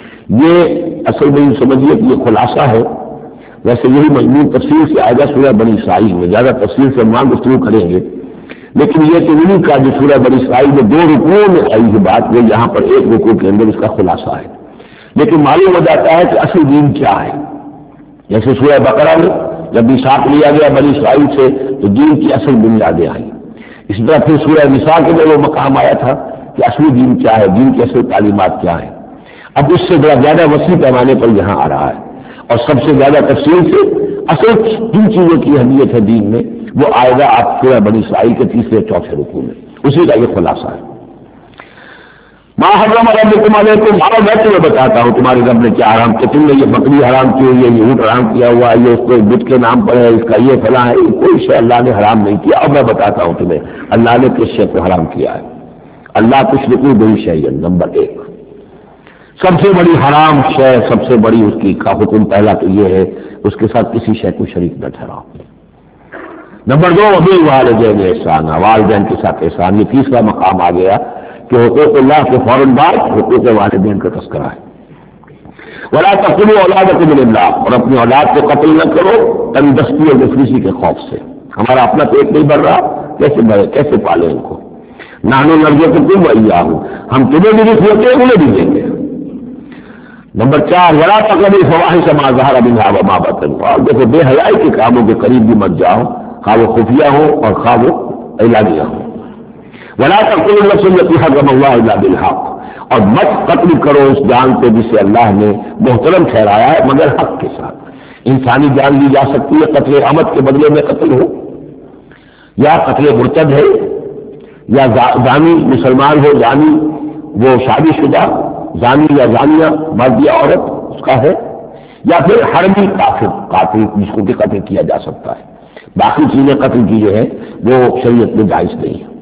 S2: یہ اصل میں سمجھیے کہ یہ خلاصہ ہے. ویسے یہی مضمون تفصیل سے آئے گا سورہ بنی اسرائیل میں، زیادہ تفصیل سے ہم گفتگو کریں گے، لیکن یہ کہ انہیں کا جو سورہ بنی اسرائیل میں 2 رکوعوں میں آئی ہے بات، وہ یہاں پر 1 رکوع کے اندر اس کا خلاصہ ہے. لیکن معلوم ہو جاتا ہے کہ اصل دین کیا ہے. جیسے سورہ بقرہ میں جب میثاق لیا گیا بنی اسرائیل سے تو دین کی اصل بنیادیں آئیں. اسی طرح پھر سورہ نساء کے اندر وہ مقام آیا تھا کہ اصلی دین کیا ہے، دین کی اصل تعلیمات کیا ہے. اب اس سے بڑا زیادہ وسیع پیمانے پر یہاں آ رہا ہے، اور سب سے زیادہ تفصیل سے اصل جن چیزوں کی اہمیت ہے دین میں وہ آئے گا آپ سورہ بنی اسرائیل کے 3 اور 4 رکوع میں. اسی کا یہ خلاصہ ہے. ما حرم ربکم علیکم، اور میں تمہیں بتاتا ہوں تمہارے رب نے کیا حرام کیا. تم نے یہ بکری حرام کی ہوئی ہے، یہ اونٹ حرام کیا ہوا ہے، یہ اس کو بت کے نام پر ہے، اس کا یہ فلاں ہے. کوئی شے اللہ نے حرام نہیں کیا. اور میں بتاتا ہوں تمہیں اللہ نے کس شے کو حرام کیا ہے. اللہ تشرکوا بہ شیئا، نمبر 1 سب سے بڑی حرام شے، سب سے بڑی اس کی کا حکم پہلا تو یہ ہے اس کے ساتھ کسی شے کو شریک نہ ٹھہراؤ. نمبر 2 وبالوالدین احسانا، والدین کے ساتھ احسان. یہ تیسرا مقام آ گیا کہ حقوق اللہ کے فوراً بعد حقوق والدین کا تذکرہ ہے. ولا تقتلوا اولادکم من املاق، اور اپنی اولاد کو قتل نہ کرو تندرستی اور مفلسی کے خوف سے. ہمارا اپنا پیٹ نہیں بڑھ رہا، کیسے بڑھے، کیسے پالیں ان کو. نحن نرزقکم وإیاہم، ہم تمہیں بھی رزق دیتے ہیں انہیں بھی دیں گے. نمبر 4 ولا تقربوا الفواحش ما ظهر منها وما بطن، اور دیکھو بے حیائی کے کاموں کے قریب بھی مت جاؤ، خواہ وہ خفیہ ہو اور خواہ وہ اعلانیہ ہو. ولا تقتلوا النفس التي حرم الله الا بالحق، اور مت قتل کرو اس جان کو جسے اللہ نے محترم ٹھہرایا ہے مگر حق کے ساتھ. انسانی جان لی جا سکتی ہے قتل عمد کے بدلے میں قتل ہو، یا قتل مرتد ہے، یا زانی مسلمان ہو، زانی وہ شادی شدہ زانی یا زانیہ مرد یا عورت اس کا ہے، یا پھر حرمی کافر قاتل جس کو کہ قتل کیا جا سکتا ہے. باقی چیزیں قتل کی جو ہے وہ شریعت میں جائز نہیں ہے.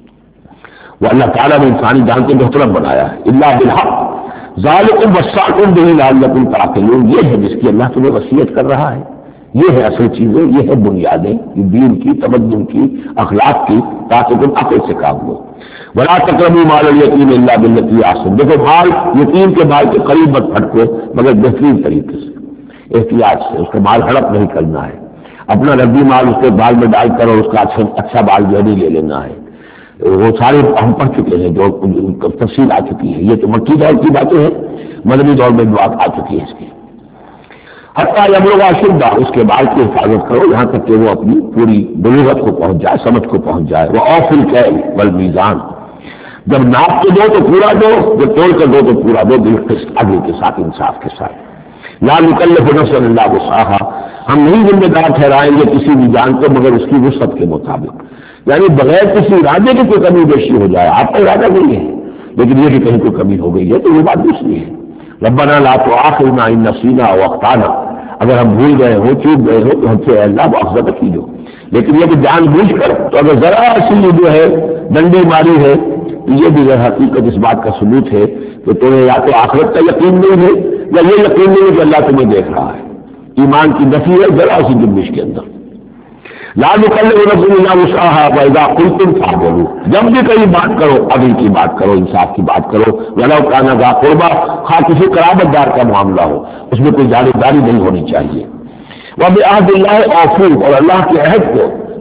S2: وہ اللہ تعالیٰ نے انسانی جان کو محترم بنایا ہے. الا بالحق ذالکم وصاکم بہ لعلکم تعقلون، یہ ہے جس کی اللہ تمہیں وصیت کر رہا ہے. یہ ہے اصل چیزیں، یہ ہے بنیادیں دین کی، تمدن کی، اخلاق کی، تاکہ تم عقل سے کام لو. ولا تقربوا مال الیتیم الا بالتی ہی احسن، دیکھو مال یتیم کے مال کے قریب مت پھٹکو مگر بہترین طریقے سے، احتیاط سے. اس کو مال ہڑپ نہیں کرنا ہے، اپنا ربی مال اس کے بال میں ڈال کر اور اس کا اچھا بال جو نہیں لے لینا ہے. وہ سارے ہم پڑھ چکے ہیں جو تفصیل آ چکی ہے. یہ تو مکی دور کی باتیں ہیں، مدنی دور میں بات آ چکی ہے اس کی. حتیٰ یبلغ اشدہ، اس کے بال کی حفاظت کرو یہاں تک کہ وہ اپنی پوری بلوغت کو پہنچ جائے، سمجھ کو پہنچ جائے. وہ اوفوا الکیل والمیزان، جب ناپ کے دو تو پورا دو، جب توڑ کر دو تو پورا دو، بالقسط عدل کے ساتھ، انصاف کے ساتھ. لا نکلف نفسا الا وسعها، ہم نہیں ذمہ دار ٹھہرائیں گے کسی بھی جان کو مگر اس کی وسعت کے مطابق. یعنی بغیر کسی ارادے کی کوئی کمی بیشی ہو جائے، آپ کا ارادہ نہیں ہے لیکن یہ کہ کہیں کوئی کمی ہو گئی ہے تو یہ بات دوسری ہے. ربنا لا تؤاخذنا ان نسینا او اخطانا، اگر ہم بھول گئے ہو، چوک گئے ہو تو ہم سے اللہ مؤاخذہ کیجو. لیکن یہ کہ جان بوجھ کر، تو اگر ذرا سی جو ہے ڈنڈی ماری ہے تو یہ بھی حقیقت اس بات کا ثبوت ہے کہ تمہیں یا تو آخرت کا یقین نہیں ہے یا یہ یقین نہیں ہے کہ اللہ تمہیں دیکھ رہا ہے. ایمان کی نفی ہے ذرا سی جنبش کے اندر. لا نکلف نفسا الا وسعها واذا قلتم فاعدلوا، جب بھی کہیں بات کرو عدل کی بات کرو، انصاف کی بات کرو. ولو کان ذا قربى، خواہ کسی قرابت دار کا معاملہ ہو، اس میں کوئی جانبداری نہیں ہونی چاہیے. وبعہد اللہ اوفوا، اور اللہ کے عہد کو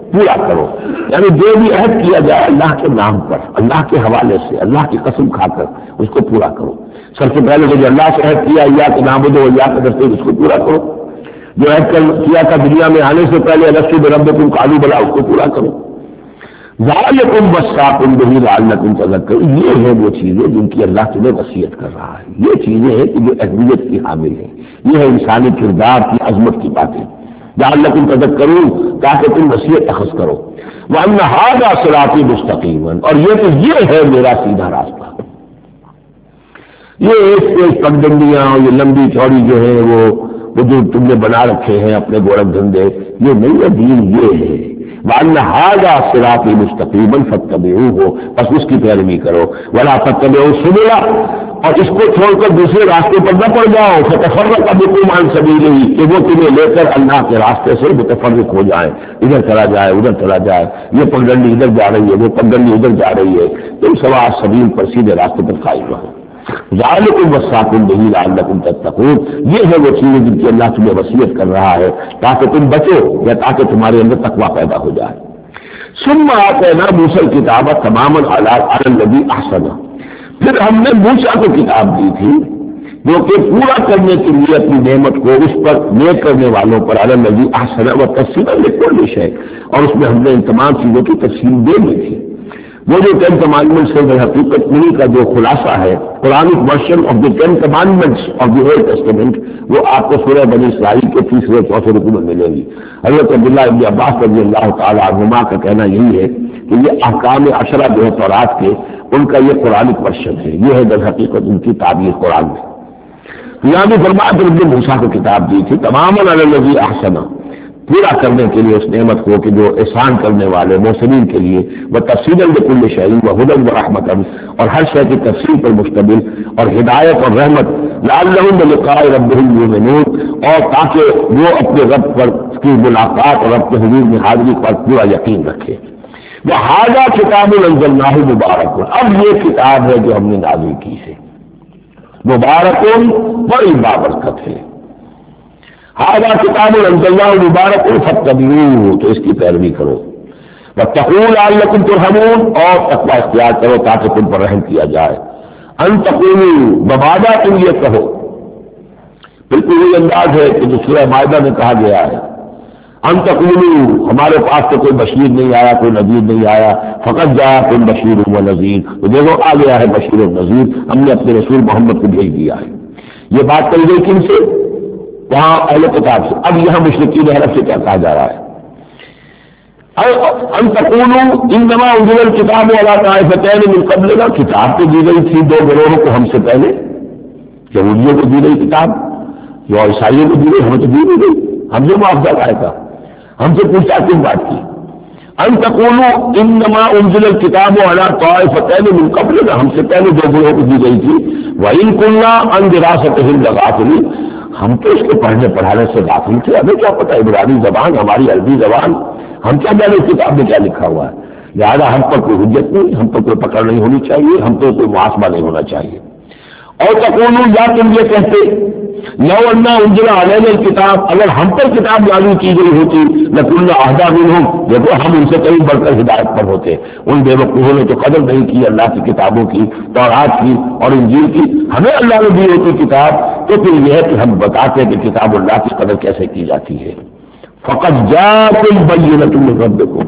S2: پورا کرو، یعنی جو بھی عہد کیا جائے اللہ کے نام پر، اللہ کے حوالے سے، اللہ کی قسم کھا کر اس کو پورا کرو۔ سب سے پہلے جو اللہ سے عہد کیا یا کہ نعبد و یا کہ نستعین، اس کو پورا کرو۔ جو عہد کیا تھا دنیا میں آنے سے پہلے الست بربکم قالوا بلی، اس کو پورا کرو۔ ذالکم وصاکم بہ لعلکم تذکرون، یہ ہے وہ چیزیں جن کی اللہ تمہیں وصیت کر رہا ہے، یہ چیزیں ہیں کہ جو اہمیت کی حامل ہیں، یہ ہے انسانی کردار کی عظمت کی باتیں، لعلکم تذکرون، تاکہ تم وصیت اخذ کرو۔ وان ھذا صراطی مستقیما، اور یہ ہے میرا سیدھا راستہ۔ یہ پگڈنڈیاں اور یہ لمبی چوڑی جو ہے وہ جو تم نے بنا رکھے ہیں اپنے گورکھ دھندے، یہ نہیں ہے دین، یہ ہے وَأَنَّ هَذَا صِرَاطِي مُسْتَقِيمًا فَاتَّبِعُوهُ، بس اس کی پیروی کرو۔ وَلَا تَتَّبِعُوا السُّبُلَ، اور اس کو چھوڑ کر دوسرے راستے پر نہ پڑ جاؤ، فَتَفَرَّقَ بِكُمْ عَنْ سَبِيلِهِ، کہ وہ تمہیں لے کر اللہ کے راستے سے متفرق ہو جائے، ادھر چلا جائے ادھر چلا جائے، یہ پگڈنڈی ادھر جا رہی ہے وہ پگڈنڈی ادھر جا رہی ہے، تم سوا سبیل پر سیدھے راستے پر قائم رہو۔ ذالکم وصاکم بہ لعلکم تتقون، یہ ہے وہ چیزیں جن کی اللہ تمہیں وصیت کر رہا ہے تاکہ تم بچو یا تاکہ تمہارے اندر تقویٰ پیدا ہو جائے۔ ثم آتینا موسیٰ الکتاب تماما علی الذی احسن، پھر ہم نے موسیٰ کو کتاب دی تھی جو کہ پورا کرنے کے لیے اپنی نعمت کو اس پر نیک کرنے والوں پر علی الذی احسن وتفصیلا لکل شیء، اور اس میں ہم نے ان تمام چیزوں کی تفصیل دے دی تھی۔ وہ جو 10 کمانڈمنٹس ہے در حقیقت انہی کا جو خلاصہ ہے، Quranic version of the 10 commandments of the Old Testament, وہ آپ کو سورہ بنی اسرائیل کے 3 اور 4 رکوع میں ملے گی۔ حضرت عبداللہ ابن عباس رضی اللہ تعالی عنہما کا کہنا یہی ہے کہ یہ احکام عشرہ جو ہے تورات کے، ان کا یہ قرآنک ورژن ہے، یہ ہے در حقیقت ان کی تعبیر قرآن میں۔ یہاں بھی فرمایا پھر نے موسیٰ کو کتاب دی تھی تماما علی الذی احسن، پورا کرنے کے لیے اس نعمت کو کہ جو احسان کرنے والے محسنین کے لیے، وہ تفصیلا لکل شیء وہدی ورحمۃ، اور ہر شے کی تفصیل پر مشتمل اور ہدایت اور رحمت، لعلہم بلقاء ربہم یؤمنون، اور تاکہ وہ اپنے رب پر کی ملاقات اور اپنے حضور میں حاضری پر پورا یقین رکھے۔ وھذا کتاب انزلناہ مبارک، اب یہ کتاب ہے جو ہم نے نازل کی ہے، مبارک بڑی بابرکت ہے۔ ھذا کتاب انزلناہ مبارک فاتبعوہ، تو اس کی پیروی کرو۔ واتقوا لعلکم ترحمون، اور تقوی اختیار کرو تاکہ تم پر رحم کیا جائے۔ ان تقولوا، ببادہ تم یہ کہو، بالکل یہ انداز ہے کہ جو سورہ مائدہ میں کہا گیا ہے، ان تقولوا، ہمارے پاس تو کوئی بشیر نہیں آیا، کوئی نذیر نہیں آیا، فقط جاءکم بشیر و نذیر، تو دیکھو آ گیا ہے بشیر و نذیر، ہم نے اپنے رسول محمد کو بھیج دیا ہے۔ یہ بات کہی گئی کن سے؟ وہاں اہل کتاب سے۔ اب یہاں مشرکین عرب سے کیا کہا جا رہا ہے؟ ان تقولوا انما انزل الکتاب علی طائفتین من قبلنا، کتاب تو دی گئی تھی 2 گروہوں کو ہم سے پہلے، یہودیوں کو دی گئی کتاب، جو عیسائیوں کو دی گئی، ہمیں تو دی نہیں گئی، ہم سے معاوضہ آئے گا، ہم سے پوچھا کیوں بات کی؟ ان تقولوا انما انزل الکتاب علی طائفتین من قبلنا، ہم سے پہلے 2 گروہوں کو دی گئی تھی، وان كنا عن دراستهم لغافلین، ہم تو اس کے پڑھنے پڑھانے سے غافل تھے، ہمیں کیا پتا عبرانی زبان ہماری عربی زبان، ہم کیا جانے کتاب میں کیا لکھا ہوا ہے، لہٰذا ہم پر کوئی حجت نہیں، ہم پر کوئی پکڑ نہیں ہونی چاہیے، ہم پر کوئی محاسبہ نہیں ہونا چاہیے۔ اور تقولوا، یا تم یہ کہتے، لو انا انزل علینا الکتاب، اگر ہم پر کتاب نازل کی گئی ہوتی، لکنا اہدی منہم، دیکھو ہم ان سے کہیں بڑھ کر ہدایت پر ہوتے۔ ان بے وقوفوں نے تو قدر نہیں کی اللہ کی کتابوں کی، تورات کی اور انجیل کی، ہمیں اللہ نے دی ہوتی کتاب، تو پھر یہ ہے کہ ہم بتاتے کہ کتاب اللہ کی قدر کیسے کی جاتی ہے۔ فقط جاءکم بینۃ من ربکم،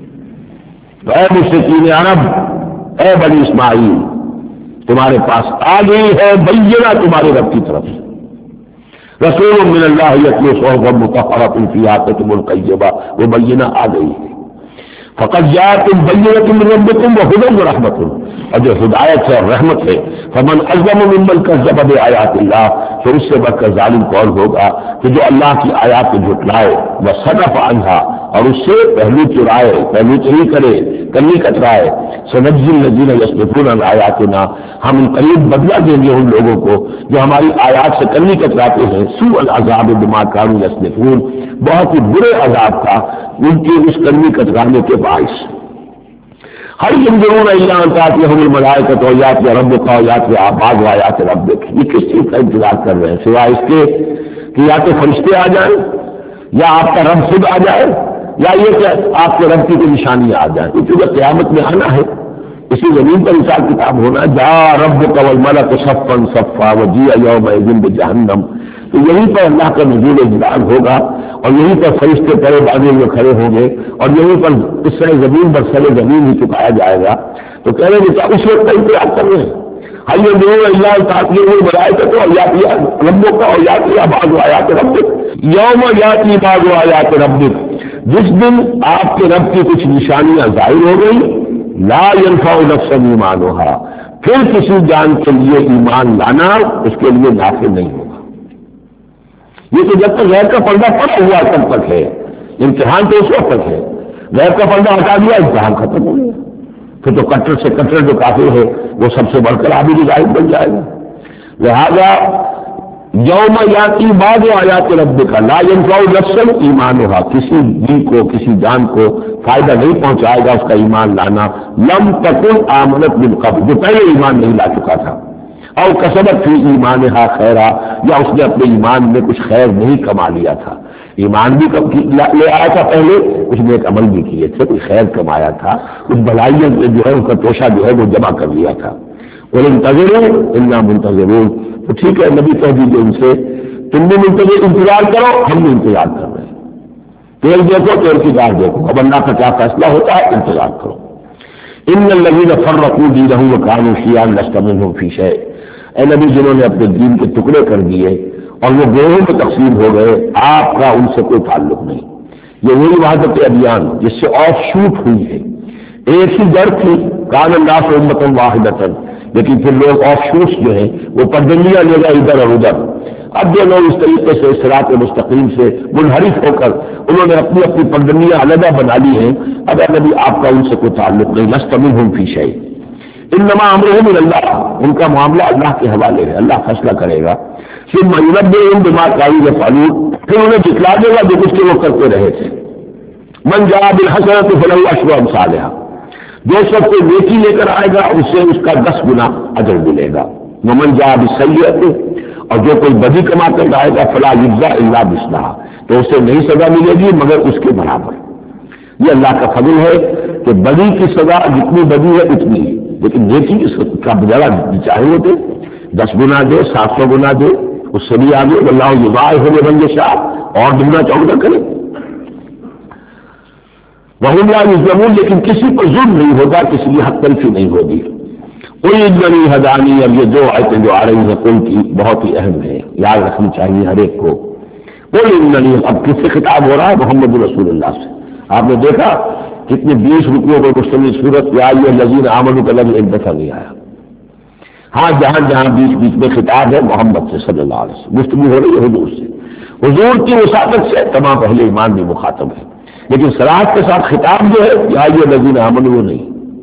S2: اے مشرکین عرب، اے بنی اسماعیل، تمہارے پاس آ گئی ہے بینہ تمہارے رب کی طرف سے، رسول من اللہ یتلو صحفا مطہرۃ فیہا کتب طیبہ، وہ بینہ آ گئی ہے۔ فقط جاءکم بینۃ من ربکم وہدی ورحمۃ، اور جو ہدایت ہے اور رحمت ہے، فمن اظلم ممن کذب بآیات اللہ، تو اس سے بڑھ کر ظالم کون ہوگا کہ جو اللہ کی آیات کو جھٹلائے، وصدف عنہا، اور اس سے پہلو چرائے، پہلو چری کرے، کنی کترائے۔ سنجزی الذین یصدفون عن آیاتنا، ہم ان قریب بدلہ دیں گے ان لوگوں کو جو ہماری آیات سے کنی کتراتے ہیں، سوء العذاب بما کانوا یصدفون، بہت ہی برے عذاب کا ان کی اس کنی کترانے کے باعث۔ ہر ينظرون الا ان تاتيهم الملائکۃ ویأتی ربک ویأتی بعض آیات ربک، یہ کس چیز کا انتظار کر رہے ہیں سوائے اس کے کہ یا تو فرشتے آ جائیں یا آپ کا رب خود آ جائے یا یہ کہ آپ کے رب کی کوئی نشانیاں آ جائیں، کیونکہ قیامت میں آنا ہے، اسی زمین پر حساب کتاب ہونا ہے. جا ربک والملک صفا صفا وجیء یومئذ بجہنم، تو یہیں پر اللہ کا نزول جلال ہوگا اور یہیں پر فرشتے پڑے باندھے ہوئے کھڑے ہوں گے اور یہیں پر اس طرح زمین پر سر زمین ہی چکایا جائے گا. تو کہہ رہے کہ اس وقت کا انتظار کر رہے ہیں. حی اللہ تعالی وہ بلائے تو یاتی ربوں کا اور یاتی بعض آیات ربک یوم یاتی بعض آیات ربک، جس دن آپ کے رب کی کچھ نشانیاں ظاہر ہو گئی، لا ينفع نفسا ایمانھا، پھر کسی جان کے لیے ایمان لانا اس کے لیے نافع نہیں ہوگا. یہ تو جب تک غیر کا پردہ پڑا ہوا تب تک ہے، امتحان تو اس وقت تک ہے. غیر کا پردہ ہٹا دیا امتحان ختم ہو گیا، پھر تو کٹر سے کٹر جو کافر ہے وہ سب سے بڑھ کر عابد غائب بن جائے گا. لہذا یوم یاتی بعض آیات ربک لا ينفع نفسا ایمانھا، کسی دل کو کسی جان کو فائدہ نہیں پہنچائے گا اس کا ایمان لانا، لم تکن آمنت من قبل، جو پہلے ایمان نہیں لا چکا تھا، اور کسبت فی ایمانھا خیرا، یا اس نے اپنے ایمان میں کچھ خیر نہیں کما لیا تھا. ایمان بھی لے آیا تھا پہلے، کچھ نیک عمل بھی کیے تھے، کچھ خیر کمایا تھا، کچھ بھلائیاں جو ہے اس کا توشہ جو ہے وہ جمع کر لیا تھا. وَانْتَظِرُوا إِنَّا مُنْتَظِرُونَ، تو ٹھیک ہے نبی کہہ دیجیے ان سے تم بھی انتظار کرو، ہم بھی انتظار کر رہے ہیں. تیل دیکھو تیل کی دار دیکھو، اب اللہ کا کیا فیصلہ ہوتا ہے انتظار کرو. ان الذین فرقوا دینہم وکانوا شیعا لست منہم فی شیء، اے نبی جنہوں نے اپنے دین کے ٹکڑے کر دیے اور وہ گروہوں میں تقسیم ہو گئے، آپ کا ان سے کوئی تعلق نہیں. یہ وہی وحدت ادیان جس سے آف شوٹ ہوئی ہے. ایک ہی جڑ تھی کان الناس امۃ واحدۃ، لیکن پھر لوگ آف شوٹس جو ہیں وہ پگڈنڈیاں لے گئے ادھر اور ادھر. اب جو لوگ اس طریقے سے صراط مستقیم سے منحرف ہو کر انہوں نے اپنی اپنی پگڈنیاں علیحدہ بنا لی ہیں، اگر نبی آپ کا ان سے کوئی تعلق نہیں. لست منہم فی شیء انما امرهم الی اللہ، ان کا معاملہ اللہ کے حوالے ہے، اللہ فیصلہ کرے گا. ثم ینبئہم بما کانوا یفعلون، پھر انہیں دکھلا دے گا جو کچھ وہ کرتے رہے تھے. من جاء بالحسنۃ فلہ عشر امثالھا، جو سب کو نیکی لے کر آئے گا اس سے اس کا 10 گنا اجر ملے گا. ومن جاء بالسیئۃ، اور جو کوئی بدی کما کر آئے گا فلا یجزا الا مثلھا، تو اسے نہیں سزا ملے گی مگر اس کے برابر. یہ اللہ کا فضل ہے کہ بدی کی سزا جتنی بدی ہے اتنی ہے، لیکن نیکی کا بدلہ چاہے وہ دے، 10 گنا دے، 700 گنا دے، اس سے بھی آگے واللہ یضاعف لمن یشاء، اور دگنا چوگنا کرے. وہم لا یظلمون، لیکن کسی پر ظلم نہیں ہوگا، کسی کی حق تلفی نہیں ہوگی. قل اننی ہدانی، اب یہ 2 آیتیں جو آ رہی ہیں قل کی بہت ہی اہم ہے، یاد رکھنی چاہیے ہر ایک کو. قل اننی، اب کس سے خطاب ہو رہا ہے؟ محمد رسول اللہ سے. آپ نے دیکھا کتنے 20 رکوعوں پر مشتمل سورت یا ایھا الذین آمنوا کا لفظ ایک دفعہ نہیں آیا. ہاں جہاں جہاں بیچ میں خطاب ہے محمد سے صلی اللہ علیہ وسلم، گفتگو ہو رہی ہے حضور سے، حضور کی وساطت سے تمام اہل ایمان بھی مخاطب ہے، لیکن صراحت کے ساتھ خطاب جو ہے یا ایھا الذین آمنوا وہ نہیں.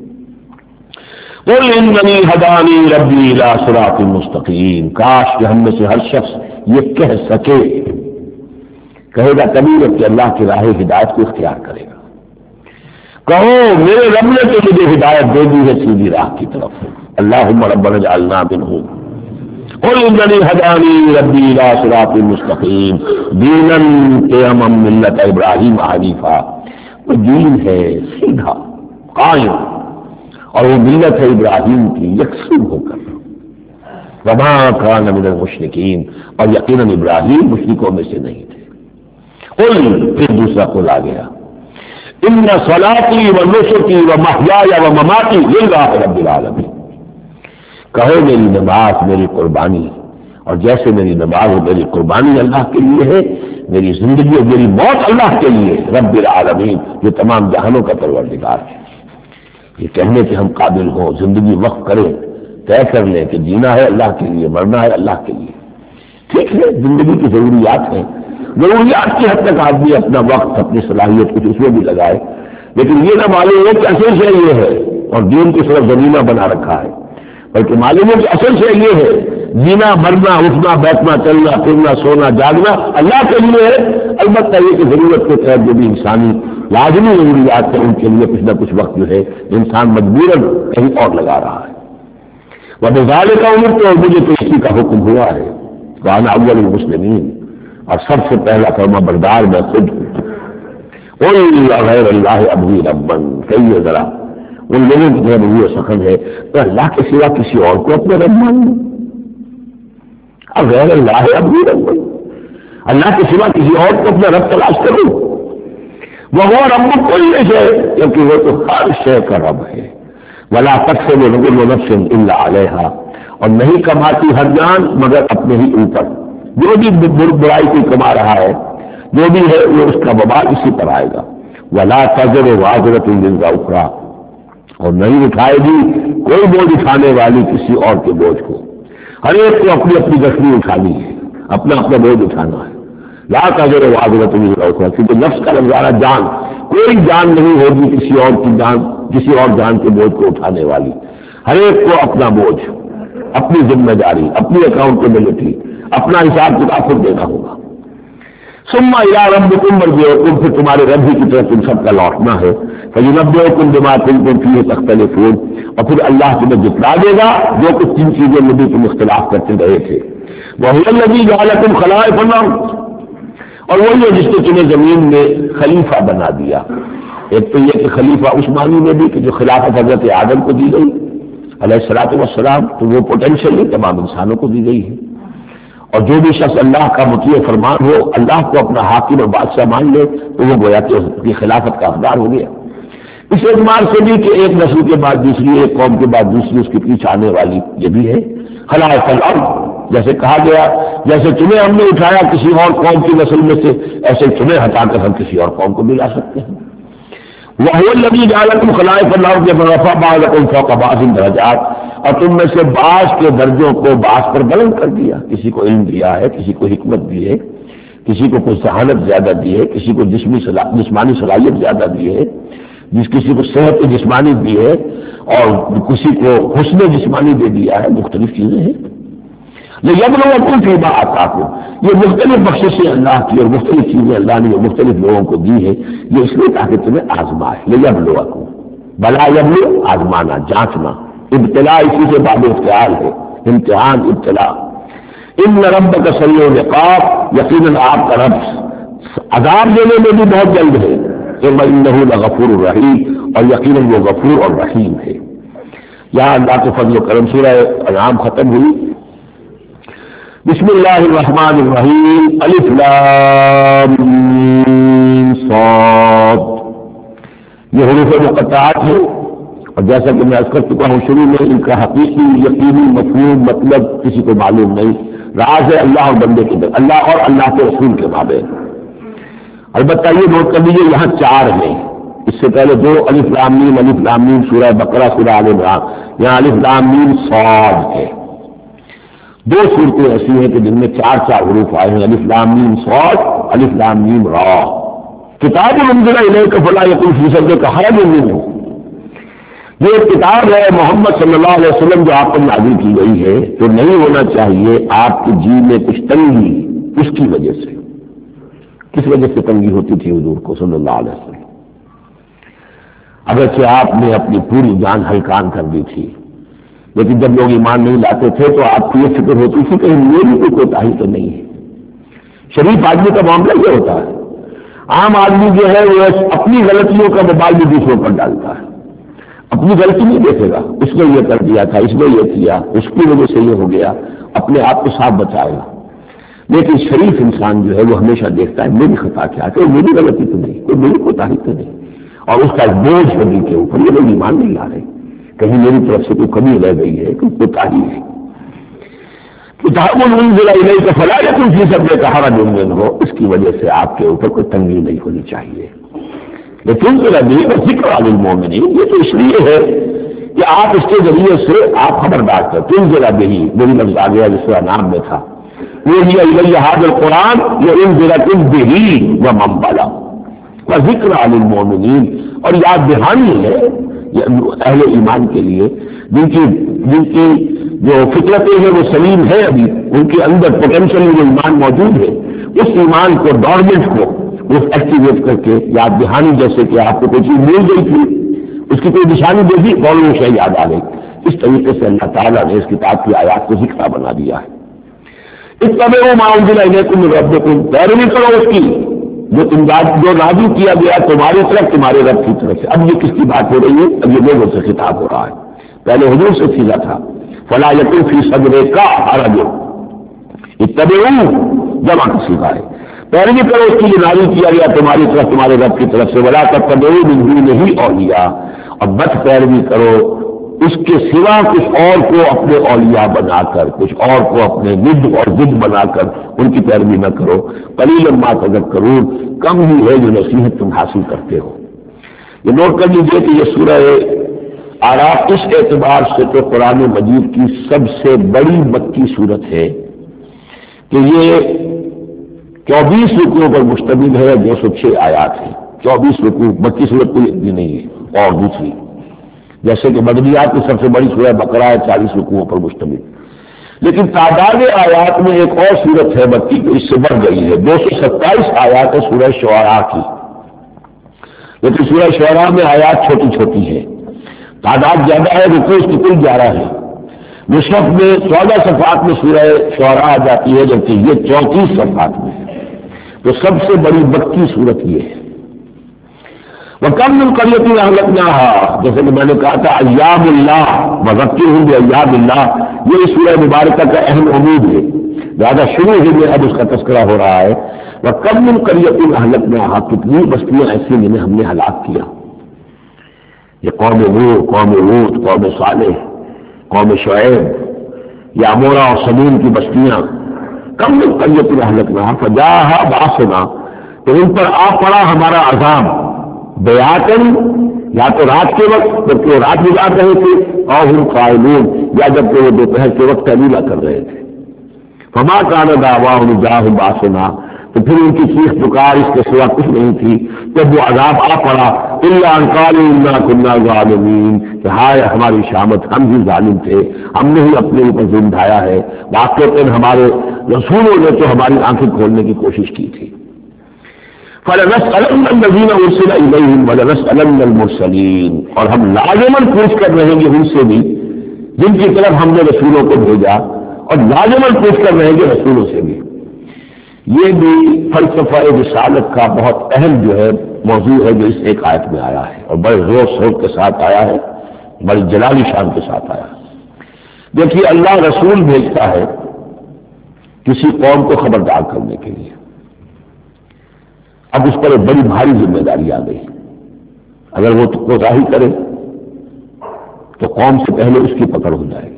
S2: قل اننی ہدانی ربی الی صراط مستقیم، کاش کہ ہم میں سے ہر شخص یہ کہہ سکے، کہے گا کبھی جب کہ اللہ کی راہ ہدایت کو اختیار کرے گا. کہو میرے رب نے تو مجھے ہدایت دے دی ہے سیدھی راہ کی طرف، اللہم ربنا اجعلنا منہم. قل اننی ہدانی ربی الی صراط مستقیم دینا قیما ملت ابراہیم حنیفا، وہ دین ہے سیدھا قائم اور وہ ملت ہے ابراہیم کی یکسو ہو کر. وما کان من المشرکین، اور یقیناً ابراہیم مشرکوں میں سے نہیں تھے. قل، پھر دوسرا قل آ گیا، ان صلاتی و نسکی و محیای و مماتی للہ رب العالمین. کہو میری نماز میری قربانی، اور جیسے میری نماز اور میری قربانی اللہ کے لیے ہے، میری زندگی اور میری موت اللہ کے لیے، رب العالمین جو تمام جہانوں کا پروردگار ہے. یہ کہنے کہ ہم قابل ہوں، زندگی وقف کریں، طے کر لیں کہ جینا ہے اللہ کے لیے، مرنا ہے اللہ کے لیے. ٹھیک ہے، زندگی کی ضروریات ہیں، ضروریات کی حد تک آدمی اپنا وقت اپنی صلاحیت کچھ اس میں بھی لگائے، لیکن یہ نہ معلوم ہے کہ اصل سے یہ ہے اور دین کی صرف زمینہ بنا رکھا ہے، بلکہ معلوم ہے کہ اصل سے یہ ہے جینا مرنا اٹھنا بیٹھنا چلنا پھرنا سونا جاگنا اللہ کے لیے ہے. البتہ یہ کہ ضرورت کے تحت جو بھی انسانی لازمی ضروریات ہیں ان کے لیے کچھ نہ کچھ وقت جو ہے انسان مجبوراً کہیں اور لگا رہا ہے. وبذالک امرت، اور مجھے تو اسی کا حکم ہوا ہے، وانا اول المسلمین، اور سب سے پہلا فرما بردار میں خود ہوں. غیر اللہ ابغی ربا، کہیے ذرا ان لوگوں کی جو روح سخن ہے تو اللہ کے سوا کسی اور کو اپنے رب مان لوں، غیر اللہ ابغی ربا، اللہ کے سوا کسی اور کو اپنا رب تلاش کروں، وہ رب کل شے، کیونکہ وہ تو ہر شے کا رب ہے، ولا تکسب کل نفس الا علیہا، اور نہیں کماتی ہر جان مگر اپنے ہی اوپر، جو بھی برائی کوئی کما رہا ہے جو بھی ہے وہ اس کا وبال اسی پر آئے گا، ولا تزر وازرۃ وزر اخرى، اور نہیں اٹھائے گی کوئی بوجھ اٹھانے والی کسی اور کے بوجھ کو، ہر ایک کو اپنی اپنی گٹھڑی اٹھانی ہے، اپنا اپنا بوجھ اٹھانا ہے، لا تزر وازرۃ وزر اخرى، کیونکہ نفس کا نظارہ جان، کوئی جان نہیں ہوگی کسی اور کی جان، کسی اور جان کے بوجھ کو اٹھانے والی، ہر ایک کو اپنا بوجھ، اپنی ذمہ داری، اپنی اکاؤنٹیبلٹی، اپنا حساب کتاب خود دینا ہوگا۔ ثم الى ربكم مرجعكم، پھر تمہارے رب ہی کی طرف تم سب کا لوٹنا ہے، فينبئكم بما كنتم فيه تختلفون، اور پھر اللہ تمہیں جتلا دے گا جو کچھ جن چیزوں میں بھی تم اختلاف کرتے رہے تھے، وهو الذي جعلكم خلائف الارض، اور وہی ہے جس نے تمہیں زمین میں خلیفہ بنا دیا، ایک تو یہ کہ خلیفہ اس معنی میں بھی کہ جو خلافت حضرت آدم کو دی گئی علیہ الصلوۃ والسلام، تو وہ پوٹینشلی تمام انسانوں کو دی گئی ہے، اور جو بھی شخص اللہ کا مطیع فرمان ہو، اللہ کو اپنا حاکم اور بادشاہ مان لے تو وہ گویا کہ اس کی خلافت کا حقدار ہو گیا، اس اعتبار سے بھی کہ ایک نسل کے بعد دوسری، ایک قوم کے بعد دوسری اس کے پیچھے آنے والی یہ بھی ہے خلائف الارض، جیسے کہا گیا جیسے تمہیں ہم نے اٹھایا کسی اور قوم کی نسل میں سے، ایسے تمہیں ہٹا کر ہم کسی اور قوم کو بھی لا سکتے ہیں۔ وَهُوَ الَّذِي جَعَلَكُمْ خَلَائِفَ الْأَرْضِ وَرَفَعَ بَعْضَكُمْ فَوْقَ بَعْضٍ دَرَجَاتٍ، اور تم میں سے بعض کے درجوں کو بعض پر بلند کر دیا، کسی کو علم دیا ہے، کسی کو حکمت دی ہے، کسی کو کوئی ذہانت زیادہ دی ہے، کسی کو جسمانی صلاحیت زیادہ دی ہے، کسی کو صحت جسمانی دی ہے، اور کسی کو حسن جسمانی دے دیا ہے، مختلف چیزیں ہیں۔ لِيَبْلُوَكُمْ فِيمَا آتَاكُمْ، یہ مختلف بخششیں اللہ کی اور مختلف چیزیں اللہ نے مختلف لوگوں کو دی ہے، یہ اس لیے تاکہ تمہیں آزمائے، لِيَبْلُوَكُمْ، بلا یبلو آزمانا، جانچنا، ابتلاء اسی سے باب افتعال ہے، امتحان، ابتلاء۔ ان ربک سریع العقاب، یقیناً آپ کا رب عذاب دینے میں بھی بہت جلد ہے، انہ لغفور الرحیم، اور یقیناً وہ غفور اور رحیم ہے۔ یہاں اللہ کے فضل و کرم سورہ انعام ختم ہوئی۔ بسم اللہ الرحمن الرحیم، الف لام میم صاد، یہ حروف مقطعات ہیں، اور جیسا کہ میں عرض کر چکا ہوں شروع میں، ان کا حقیقی یقینی مفہوم مطلب کسی کو معلوم نہیں، راز ہے اللہ اور بندے کے درمیان، اللہ اور اللہ کے رسول کے مابین۔ البتہ یہ نوٹ کر لیجیے یہاں 4 ہیں، اس سے پہلے 2 الف لام میم سورہ بقرہ سورہ آل عمران، یہاں الف لام میم صاد ہے۔ 2 صورتیں ایسی ہیں کہ جن میں 4 حروف آئے ہیں، الف لام میم صاد، الف لام میم را۔ کتاب انزل الیک فلا یکن فی صدرک حرج منہ، یہ کتاب ہے محمد صلی اللہ علیہ وسلم جو آپ پر نازل کی گئی ہے، تو نہیں ہونا چاہیے آپ کے جی میں کچھ تنگی، اس کی وجہ سے۔ کس وجہ سے تنگی ہوتی تھی حضور کو صلی اللہ علیہ وسلم؟ اگرچہ آپ نے اپنی پوری جان ہلکان کر دی تھی، لیکن جب لوگ ایمان نہیں لاتے تھے تو آپ کو یہ فکر ہوتی تھی کہ میری کوئی کوتاہی تو نہیں ہے۔ شریف آدمی کا معاملہ یہ ہوتا ہے، عام آدمی جو ہے وہ اپنی غلطیوں کا وبال بھی دوسروں پر ڈالتا ہے، اپنی غلطی نہیں دیکھے گا، اس نے یہ کر دیا تھا، اس نے یہ کیا، اس کی وجہ سے یہ ہو گیا، اپنے آپ کو صاف بچائے گا۔ لیکن شریف انسان جو ہے وہ ہمیشہ دیکھتا ہے میری خطا کیا ہے، میری غلطی تو نہیں، کوئی میری کوتاہی تو نہیں، اور اس کا بوجھ ہے دل کے اوپر، یہ لوگ ایمان نہیں لا رہے، کہیں میری طرف سے کوئی کمی رہ گئی ہے، کوئی کوتاہی ہے۔ کتاب انزل الیک فلا یکن فی صدرک حرج منہ، اس کی وجہ سے آپ کے اوپر کوئی تنگی نہیں ہونی چاہیے۔ لیکن ذکر للمؤمنین، یہ تو اس لیے ہے کہ آپ اس کے ذریعے سے آپ خبردار کریں۔ تنزل به، وہی لفظ آ گیا جس کا نام میں تھا، وہی الی ھذا القرآن لانذرکم به ومن بلغ وذکر للمؤمنین، اور یاد دہانی ہے اہل ایمان کے لیے جن کی جو فطرتیں ہیں وہ سلیم ہے، ابھی ان کے اندر پوٹینشیل جو ایمان موجود ہے، اس ایمان کو ڈورمنٹ کو ایکٹیویٹ کر کے یاد دہانی، جیسے کہ آپ کو کوئی چیز مل گئی تھی، اس کی کوئی نشانی دے دی، فوراً وہ شے یاد آ گئی۔ اس طریقے سے اللہ تعالیٰ نے اس کتاب کی آیات کو ذکر بنا دیا ہے۔ اتبعوا ما انزل الیکم من ربکم، پیروی کرو اس کی جو نازل کیا گیا تمہاری طرف تمہارے رب کی طرف سے. اب یہ کس کی بات ہو رہی ہے؟ اب یہ لوگوں سے خطاب ہو رہا ہے. پہلے حضور سے سیدھا تھا فلا یکن فی صدرک حرج اتبعوا جمع کا سیدھا ہے. پیروی کرو اس کی جو نازل کیا گیا تمہاری طرف تمہارے رب کی طرف سے. ولا تتبعوا من دونہ اولیاء اور مت پیروی کرو اس کے سوا کچھ اور کو اپنے اولیاء بنا کر, کچھ اور کو اپنے ند اور ضد بنا کر ان کی پیروی نہ کرو. قلیلا ما تذکرون, کم ہی ہے جو نصیحت تم حاصل کرتے ہو. یہ نوٹ کر لیجیے کہ یہ سورہ اعراف اس اعتبار سے تو قرآن مجید کی سب سے بڑی مکی صورت ہے کہ یہ 24 رکوعوں پر مشتمل ہے. 206 آیات ہیں. 24 رکوع. مکی صورت کوئی اتنی نہیں ہے. اور دوسری جیسے کہ مدنیات کی سب سے بڑی سورہ بقرہ ہے 40 رکوعوں پر مشتمل. لیکن تعداد آیات میں ایک اور صورت ہے مکی تو اس سے بڑھ گئی ہے. 227 آیات ہے سورہ شعراء کی. لیکن سورہ شعراء میں آیات چھوٹی چھوٹی ہے, تعداد زیادہ ہے. رکوع اس کی کل 11 ہے. مصحف میں 14 صفحات میں سورہ شعراء آ جاتی ہے جبکہ یہ 34 صفحات میں ہے. تو سب سے بڑی مکی صورت یہ ہے. وَكَمْ مِنْ قَرْيَةٍ أَهْلَكْنَاهَا, جیسے کہ میں نے کہا تھا ایام اللہ وذکرہم بایام اللہ, یہ سورہ مبارکہ کا اہم عمود ہے. لہٰذا شروع ہی میں اب اس کا تذکرہ ہو رہا ہے. وَكَمْ مِنْ قَرْيَةٍ أَهْلَكْنَاهَا, کتنی بستیاں ایسی جنہیں ہم نے ہلاک کیا. یہ قوم نوح, قوم ہود, قوم صالح, قوم شعیب, یا عمورہ اور سمون کی بستیاں. کم مِنْ قَرْيَةٍ أَهْلَكْنَاهَا فَجَاءَهَا بَأْسُنَا, تو ان پر آ پڑا ہمارا عذاب. بیاتن, یا تو رات کے وقت جبکہ وہ رات گزار رہے تھے, اور ہم قائلون, یا جبکہ وہ دوپہر کے وقت قیلولہ کر رہے تھے. فما کان دعواہم جاءہم باسنا, تو پھر ان کی چیخ پکار اس کے سوا کچھ نہیں تھی جب وہ عذاب آ پڑا. الا ان قالوا انا كنا ظالمین, کہ ہائے ہماری شامت, ہم ہی ظالم تھے, ہم نے ہی اپنے اوپر ظلم ڈھایا ہے. واقعتاً ہمارے رسولوں نے تو ہماری آنکھیں کھولنے کی کوشش کی تھی. فَلَنَسْأَلَنَّ الَّذِينَ أُرْسِلَ إِلَيْهِمْ وَلَنَسْأَلَنَّ الْمُرْسَلِينَ, اور ہم لازماً پوچھ کر رہیں گے ان سے بھی جن کی طرف ہم نے رسولوں کو بھیجا, اور لازماً پوچھ کر رہیں گے رسولوں سے بھی. یہ بھی فلسفہ رسالت کا بہت اہم جو ہے موضوع ہے جو اس ایک آیت میں آیا ہے, اور بڑے زور شور کے ساتھ آیا ہے, بڑی جلالی شان کے ساتھ آیا ہے. دیکھیے اللہ رسول بھیجتا ہے کسی قوم کو خبردار کرنے کے لیے. اب اس پر ایک بڑی بھاری ذمہ داری آ گئی. اگر وہ کوتاہی کرے تو قوم سے پہلے اس کی پکڑ ہو جائے گی.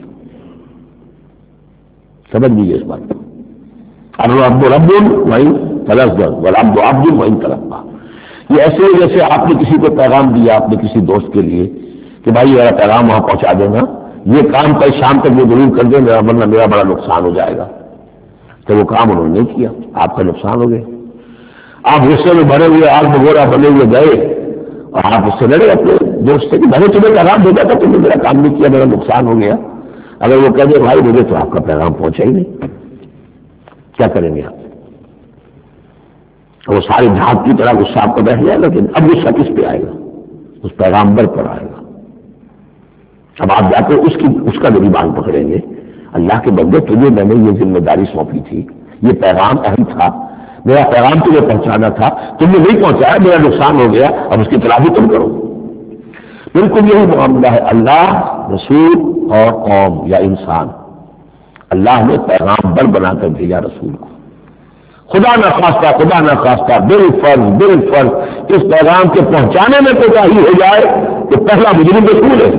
S2: سمجھ لیجیے اس بات کو. الرب رب وإن تلفظ والعبد عبد وإن تلفظ. یہ ایسے جیسے آپ نے کسی کو پیغام دیا اپنے کسی دوست کے لیے کہ بھائی میرا پیغام وہاں پہنچا دینا, یہ کام کل شام تک وہ ضرور کر دیں ورنہ میرا بڑا نقصان ہو جائے گا. تو وہ کام انہوں نے نہیں کیا, آپ کا نقصان ہو گیا. آپ غصے میں بھرے ہوئے آگ بگوڑا بنے ہوئے گئے اور آپ اس سے لڑے اپنے دوست سے کہ میں نے تمہیں پیغام بھیجا تھا, تم نے میرا کام نہیں کیا, میرا نقصان ہو گیا. اگر وہ کہہ دے بھائی مجھے تو آپ کا پیغام پہنچا ہی نہیں, کیا کریں گے آپ؟ وہ سارے جھاگ کی طرح غصہ آپ کو بیٹھ جائے, لیکن اب غصہ کس پہ آئے گا؟ اس پیغامبر پر آئے گا. اب آپ جا کے اس کا گریبان پکڑیں گے. اللہ کے بندے تجھے میں نے یہ ذمہ داری سونپی تھی, یہ پیغام اہم تھا, میرا پیغام تجھے پہنچانا تھا, تم نے نہیں پہنچایا, میرا نقصان ہو گیا, اب اس کی تلافی تم کرو. بالکل یہی معاملہ ہے اللہ, رسول اور قوم یا انسان. اللہ نے پیغامبر بنا کر بھیجا رسول کو. خدا نہ خواستہ بالفرض اس پیغام کے پہنچانے میں کوتاہی ہو جائے تو پہلا مجرم رسول ہے.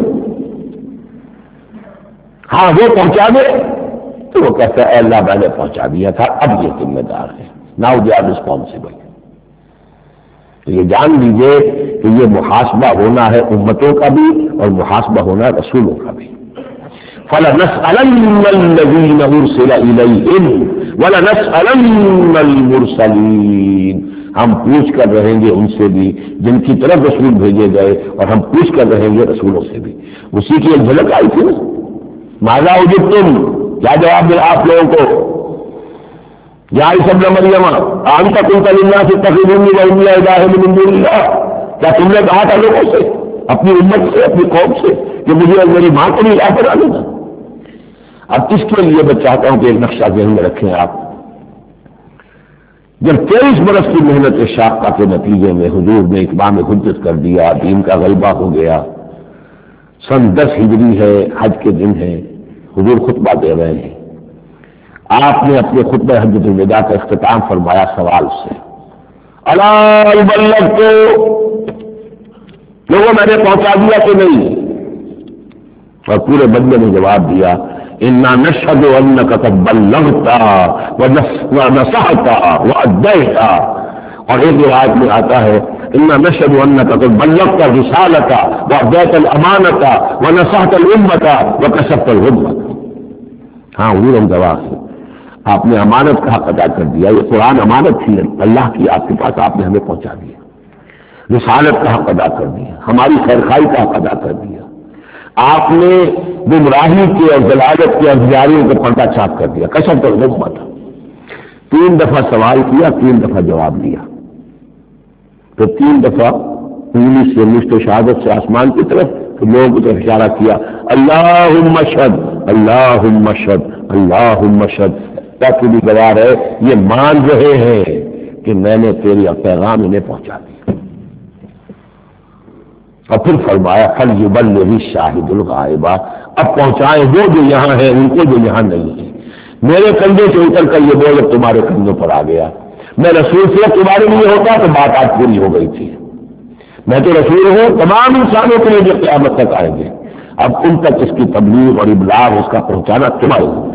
S2: ہاں وہ پہنچا دے تو وہ کہتا ہے اے اللہ میں نے پہنچا دیا تھا, اب یہ ذمہ دار ہے, ناؤ دے آر ریسپانسبل. تو یہ جان لیجیے کہ یہ محاسبہ ہونا ہے امتوں کا بھی اور محاسبہ ہونا ہے رسولوں کا بھی. فَلَنَسْأَلَنَّ الَّذِينَ أُرْسِلَ إِلَيْهِمْ وَلَنَسْأَلَنَّ الْمُرْسَلِينَ. ہم پوچھ کر رہیں گے ان سے بھی جن کی طرف رسول بھیجے گئے, اور ہم پوچھ کر رہیں گے رسولوں سے بھی. اسی کی ایک جھلک آئی تھی نا, ماذا اجبتم, کیا جواب دیا آپ لوگوں کو؟ یا عیسی ابن مریم انت قلت للناس اتخذونی وامي الہ من دون اللہ. کیا تم نے کہا تھا لوگوں سے, اپنی امت سے, اپنی قوم سے کہ مجھے اور میری ماں کو نہیں الہ بنا لینا؟ اب اس کے لیے میں چاہتا ہوں کہ ایک نقشہ ذہن میں رکھیں آپ. جب 23 برس کی محنت شاقہ کے نتیجے میں حضور نے اتمام حجت کر دیا، دین کا غلبہ ہو گیا، سن 10 ہجری ہے، حج کے دن ہے، حضور خطبہ دے رہے ہیں، آپ نے اپنے خطبہ حجۃ الوداع کا اختتام فرمایا سوال سے، الا بلغت، لوگوں میں نے پہنچا دیا کہ نہیں؟ اور پورے بندے نے جواب دیا، انا نشهد انك قد بلغت ونصحت واديت، اور ایک روایت میں آتا ہے انا نشهد انك قد بلغت الرسالة واديت الامانة ونصحت الامة وكشفت الغمة۔ ہاں حضور ہم گواہ ہیں، آپ نے امانت کا حق ادا کر دیا، یہ قرآن امانت تھی اللہ کی، آپ کے پاس آپ نے ہمیں پہنچا دیا، رسالت کا حق ادا کر دیا، ہماری خیرخواہی کا حق ادا کر دیا، آپ نے گمراہی کے اور ضلالت کے اندھیاریوں کو پردہ چاک کر دیا، کشف الغمہ تھا۔ 3 دفعہ سوال کیا، 3 دفعہ جواب دیا، تو 3 دفعہ انگلی سے مشت و شہادت سے آسمان کی طرف، تو لوگوں کی طرف اشارہ کیا، اللہم اشہد اللہم اشہد اللہم اشہد، تاکہ بھی گواہ ہے یہ مان رہے ہیں کہ میں نے تیری پیغام انہیں پہنچا دیا۔ اور پھر فرمایا فلیبلغ الشاہد الغائب، اب پہنچائیں وہ جو یہاں ہیں ان کو جو یہاں نہیں ہے۔ میرے کندھے سے اتر کر یہ بول تمہارے کندھوں پر آ گیا، میں رسول صرف تمہارے لیے ہوتا تو بات آج پوری ہو گئی تھی، میں تو رسول ہوں تمام انسانوں کے لیے جو قیامت تک آئیں گے، اب ان تک اس کی تبلیغ اور ابلاغ، اس کا پہنچانا تمہارے لیے۔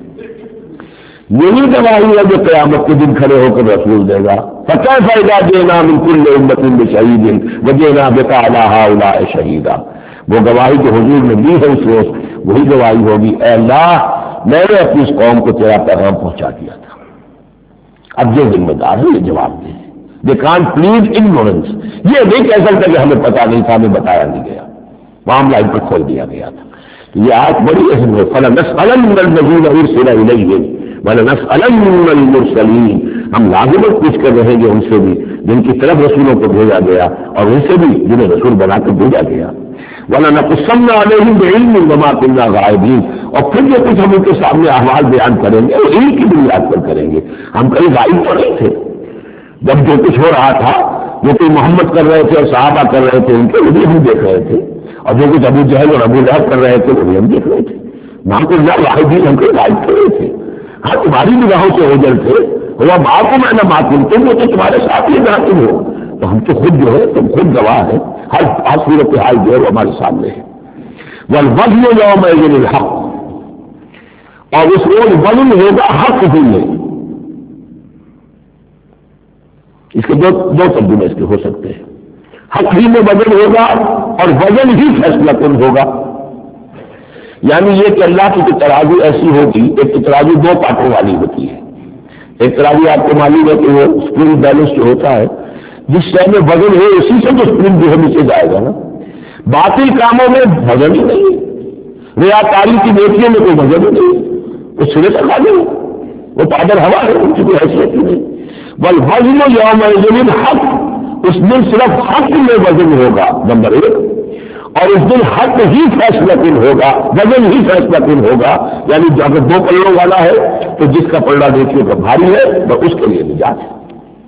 S2: یہی گواہی ہے جو قیامت کے دن کھڑے ہو کر رسول دے گا، فَكَيْفَ إِذَا جِئْنَا مِنْ كُلِّ أُمَّةٍ بِشَهِيدٍ وَجِئْنَا بِكَ عَلَىٰ هَٰؤُلَاءِ شَهِيدًا۔ وہ گواہی جو حضور نے دی ہے اس روز، وہی گواہی ہوگی، اے اللہ میں نے اپنی اس قوم کو تیرا پیغام پہنچا دیا تھا، اب جو ذمہ دار ہے یہ جواب دے۔ دے کانٹ پلیز ignorance، یہ نہیں کہہ سکتا کہ ہمیں پتا نہیں تھا، ہمیں بتایا نہیں گیا، معاملہ ان پر کھول دیا گیا تھا۔ تو یہ آیت بڑی اہم ہے، فَلَنَسْأَلَنَّ الَّذِينَ أُرْسِلَ إِلَيْهِمْ وَلَنَسْأَلَنَّ الْمُرْسَلِينَ، ہم لازماً پوچھ کر رہیں گے ان سے بھی جن کی طرف رسولوں کو بھیجا گیا، اور ان سے بھی جنہیں رسول بنا کر بھیجا گیا، وَلَنَقُصَّنَّ عَلَيْهِمْ بِعِلْمٍ وَمَا كُنَّا غَائِبِينَ، اور پھر جو کچھ ہم ان کے سامنے احوال بیان کریں گے وہ علم کی بنیاد پر کریں گے، ہم کہیں غائب تو نہیں تھے، جب جو کچھ ہو رہا تھا جو کوئی محمد کر رہے تھے اور صحابہ کر رہے تھے ان کے وہ بھی ہم دیکھ رہے تھے، اور جو کچھ ابو جہل اور ابو لہب کر رہے تھے وہ بھی ہم دیکھ رہے تھے، نام کو غائبین ہم کہیں غائب کر رہے تھے، ہاں تمہاری نگاہوں سے اوجل تھے، وہ معکم ہے نہ معکم، تم وہ تو تمہارے ساتھ ہی جہاں تم ہو، تو ہم تو خود جو ہے تم خود گواہ ہے، ہر صورت حال جو ہے وہ ہمارے سامنے ہے۔ والوزن یومئذ الحق، اور اس روز وزن ہوگا حق ہی میں، اس کے دو ترجمے اس کے ہو سکتے ہیں، حق ہی میں وزن ہوگا اور وزن ہی فیصلہ کن ہوگا، یعنی یہ کہ اللہ کی ترازو ایسی ہوگی، ایک ترازو 2 پاٹوں والی ہوتی ہے، ایک ترازو آپ کو معلوم ہے کہ وہ اسپرنگ بیلنس جو ہوتا ہے، جس شے میں وزن ہو اسی سے تو اسپرنگ جو ہے نیچے جائے گا نا، باطل کاموں میں وزن ہی نہیں، ریاکاری کی نیکیوں میں کوئی وزن ہی نہیں، وہ سرے تک آ گئے، وہ پادر ہوا ہے، ان کی کوئی حیثیت ہی نہیں۔ والوزن یومئذ الحق، اس دن صرف حق میں وزن ہوگا نمبر 1، اور اس دن حق ہی فیصلہ کن ہوگا، وزن ہی فیصلہ کن ہوگا، یعنی جو اگر 2 پلڑوں والا ہے تو جس کا پلڑا دیکھیے کا بھاری ہے وہ اس کے لیے نجات ہے۔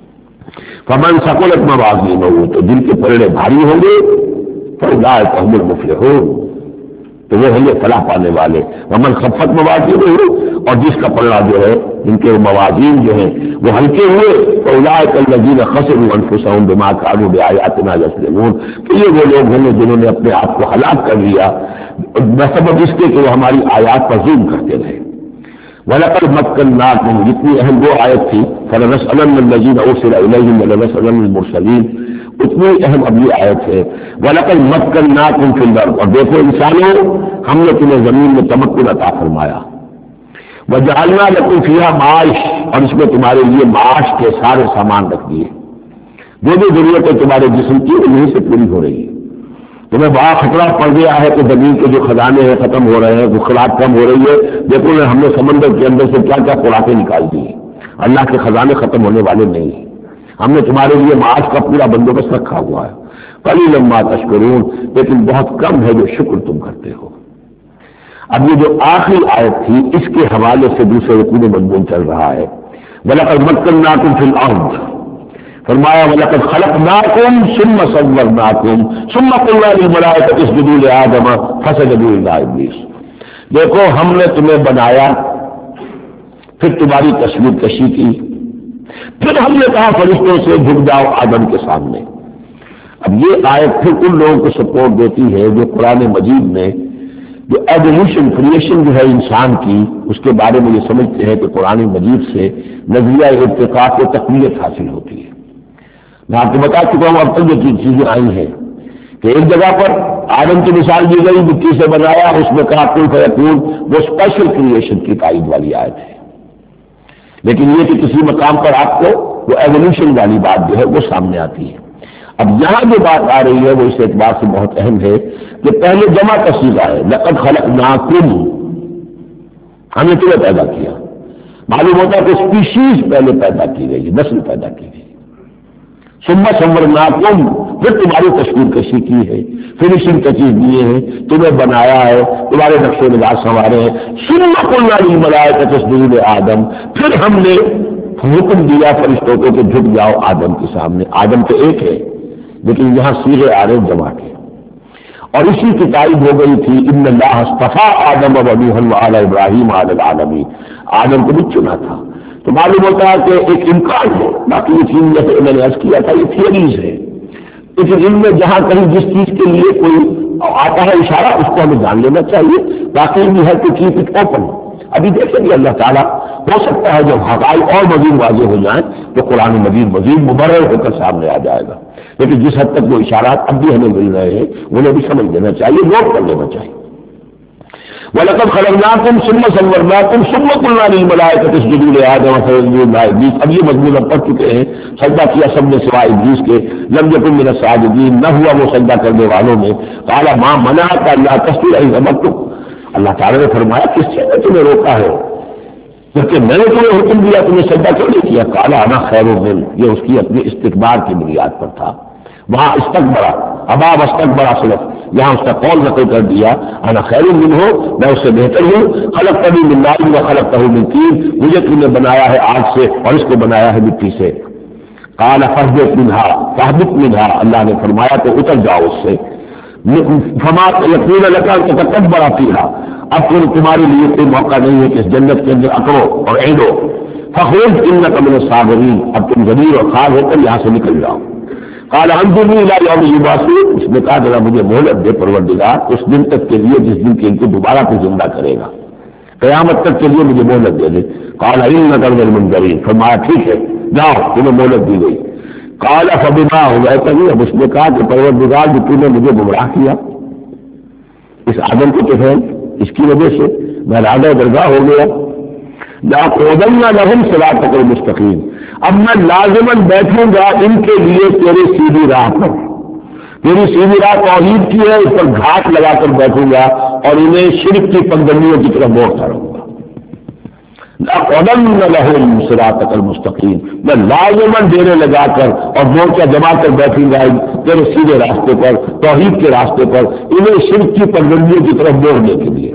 S2: فمن ثقلت موازینہ، تو جن کے پلڑے بھاری ہوں گے فاولئک هم المفلحون، تو وہ ہیں فلاح پانے والے۔ ومن خفت موازینہ، اور جس کا پلڑا جو ہے جن کے موازین جو ہیں وہ ہلکے ہوئے، فاولئک الذین خسروا انفسهم بما كانوا بآیاتنا یظلمون، کہ یہ وہ لوگ ہیں جنہوں نے اپنے آپ کو ہلاک کر لیا بسبب اس کے کہ وہ ہماری آیات پر ظلم کرتے رہے۔ وَلَقَدْ مَكَّنَّاكُمْ، جتنی اہم وہ آیت تھی، فَلَنَسْأَلَنَّ الَّذِينَ أُرْسِلَ إِلَيْهِمْ وَلَنَسْأَلَنَّ الْمُرْسَلِينَ، اتنی اہم اگلی آیت ہے، وَلَقَدْ مَكَّنَّاكُمْ فِي الْأَرْضِ، اور دیکھو انسانوں ہم نے تمہیں زمین میں تمکن عطا فرمایا، وَجَعَلْنَا لَكُمْ فِيهَا مَعَاشَ، اور اس میں تمہارے لیے معاش کے سارے سامان رکھ دیے، جو بھی ضرورتیں تمہارے جسم کی انہیں سے پوری ہو رہی ہے۔ تمہیں بڑا خطرہ پڑ گیا ہے کہ زمین کے جو خزانے ہیں ختم ہو رہے ہیں، خوراک کم ہو رہی ہے، دیکھو ہم نے سمندر کے اندر سے کیا کیا خوراکیں نکال دی ہیں، اللہ کے خزانے ختم ہونے والے نہیں ہیں، ہم نے تمہارے لیے معاش کا پورا بندوبست رکھا ہوا ہے۔ قلیلا ما تشکرون، لیکن بہت کم ہے جو شکر تم کرتے ہو۔ اب یہ جو آخری آیت تھی اس کے حوالے سے دوسرے رکوع میں مضمون چل رہا ہے، وَلَقَدْ مَكَّنَّاكُمْ فِي الْأَرْضِ، فرمایا وَلَقَدْ خَلَقْنَاكُمْ ثُمَّ صَوَّرْنَاكُمْ ثُمَّ قُلْنَا لِلْمَلَائِكَةِ اسْجُدُوا لِآدَمَ فَسَجَدُوا إِلَّا إِبْلِيسَ، دیکھو ہم نے تمہیں بنایا، پھر تمہاری تصویر کشی کی، پھر ہم نے کہا فرشتوں سے جھک جاؤ آدم کے سامنے۔ اب یہ آیت پھر ان لوگوں کو سپورٹ دیتی ہے جو قرآن مجید میں جو ایولیوشن کریشن جو ہے انسان کی، اس کے بارے میں یہ سمجھتے ہیں کہ قرآن مجید سے نظریہ ارتقاء کو تقویت حاصل ہوتی ہے۔ میں آپ کو بتا چکا ہوں اب تک جو چیزیں آئی ہیں کہ ایک جگہ پر آدم کی مثال دی گئی، مٹی سے بنایا، اس میں کہا کن فیکون، وہ اسپیشل کریشن کی تائید والی آیت ہے۔ لیکن یہ کہ کسی مقام پر آپ کو وہ ایولیوشن والی بات جو ہے وہ سامنے آتی ہے۔ اب یہاں جو بات آ رہی ہے وہ اس اعتبار سے بہت اہم ہے کہ پہلے جمع کا صیغہ ہے، لقد خلقناکم، ہم نے تمہیں پیدا کیا، معلوم ہوتا ہے کہ اسپیشیز پہلے پیدا کی گئی، نسل پیدا کی گئی، ثم صورناکم، پھر تمہاری تصویر کشی کی ہے، فنیشنگ ٹچز دیے ہیں، تمہیں بنایا ہے، تمہارے نقش و نگار سنوارے ہیں، ثم قلنا للملائکۃ اسجدوا لآدم، پھر ہم نے حکم دیا فرشتوں کو کہ جھک جاؤ آدم کے سامنے۔ آدم تو ایک ہے لیکن یہاں صیغے آ رہے جمع کے، اور اسی کی تائید ہو گئی تھی ان اللہ اصطفیٰ آدم ونوحا وآل ابراہیم علی العالمین، آدم کو بھی چنا تھا۔ تو معلوم ہوتا ہے کہ ایک امکان ہے، باقی یہ چیز جیسے میں نے عرض کیا تھا یہ تھیوریز ہے، لیکن ان میں جہاں کہیں جس چیز کے لیے کوئی آتا ہے اشارہ اس کو ہمیں جان لینا چاہیے، باقی بھی ہے کہ کیپ اٹ اوپن۔ ابھی دیکھیں گے اللہ تعالیٰ، ہو سکتا ہے جب حقائق اور مزید واضح ہو جائیں تو قرآن مزید مبرر ہو کر سامنے آ جائے گا، لیکن جس حد تک وہ اشارات اب بھی ہمیں مل رہے ہیں انہیں بھی سمجھ لینا چاہیے، نوٹ کر لینا چاہیے۔ وَلَقَدْ خَلَقْنَاكُمْ ثُمَّ صَوَّرْنَاكُمْ ثُمَّ قُلْنَا لِلْمَلَائِكَةِ اسْجُدُوا لِآدَمَ فَسَجَدُوا إِلَّا إِبْلِيسَ، اب یہ مضمون اب پڑھ چکے ہیں، سجدہ کیا سب نے سوائے ابلیس کے، لم یکن من الساجدین، نہ ہوا وہ سجدہ کرنے والوں میں، قال ما منعک الا تسجد اذ امرتک، اللہ تعالیٰ نے فرمایا کس چیز نے تمہیں روکا ہے جبکہ میں نے تمہیں حکم دیا، تمہیں سجدہ کیوں نہیں کیا؟ قال انا خیر منہ، یہ اس کی اپنے استکبار کی بنیاد پر تھا، وہاں استکبرا ابا واستکبرا صرف، یہاں اس کا قول نقل کر دیا انا خیر منہ، میں اس سے بہتر ہوں، خلقتنی من نار وخلقتہ من طین، مجھے تم نے بنایا ہے آگ سے اور اس کو بنایا ہے مٹی سے۔ قال فاہبط منہا، اللہ نے فرمایا تو اتر جاؤ اس سے، فما یکون لک ان تتکبر فیہا، اب تمہارے لیے کوئی موقع نہیں ہے کہ اس جنت کے اندر اکڑو اور اینڈو، فخرج انک من الصاغرین، اب تم ضمیر اور خار ہو کر یہاں سے نکل جاؤ۔ قال انظرنی الی یوم یبعثون، اس نے کہا ذرا مجھے مہلت دے پروردگار اس دن تک کے لیے جس دن کے ان کو دوبارہ تو زندہ کرے گا، قیامت تک کے لیے مجھے مہلت دے دے۔ قال انک من المنذرین، فرمایا ٹھیک ہے جاؤ، تمہیں مہلت دی گئی۔ قال فبما اغویتنی، اب اس نے کہا کہ پروردگار جو تم نے مجھے گمراہ کیا اس آدم کو طفیل، اس کی وجہ سے میں راغب درگاہ ہو گیا، لاقعدن لہم صراطک المستقیم، اب میں لازماً بیٹھوں گا ان کے لیے تیری سیدھی راہ پر، تیری سیدھی راہ توحید کی ہے، اس پر گھاٹ لگا کر بیٹھوں گا اور انہیں شرک کی پگڈنڈیوں کی طرف موڑتا رہوں گا۔ لاقعدن لہم صراطک المستقیم، میں لازماً ڈیرے لگا کر اور مورچہ جما کر بیٹھوں گا تیرے سیدھے راستے پر، توحید کے راستے پر، انہیں شرک کی پگڈنڈیوں کی طرف موڑنے کے لیے۔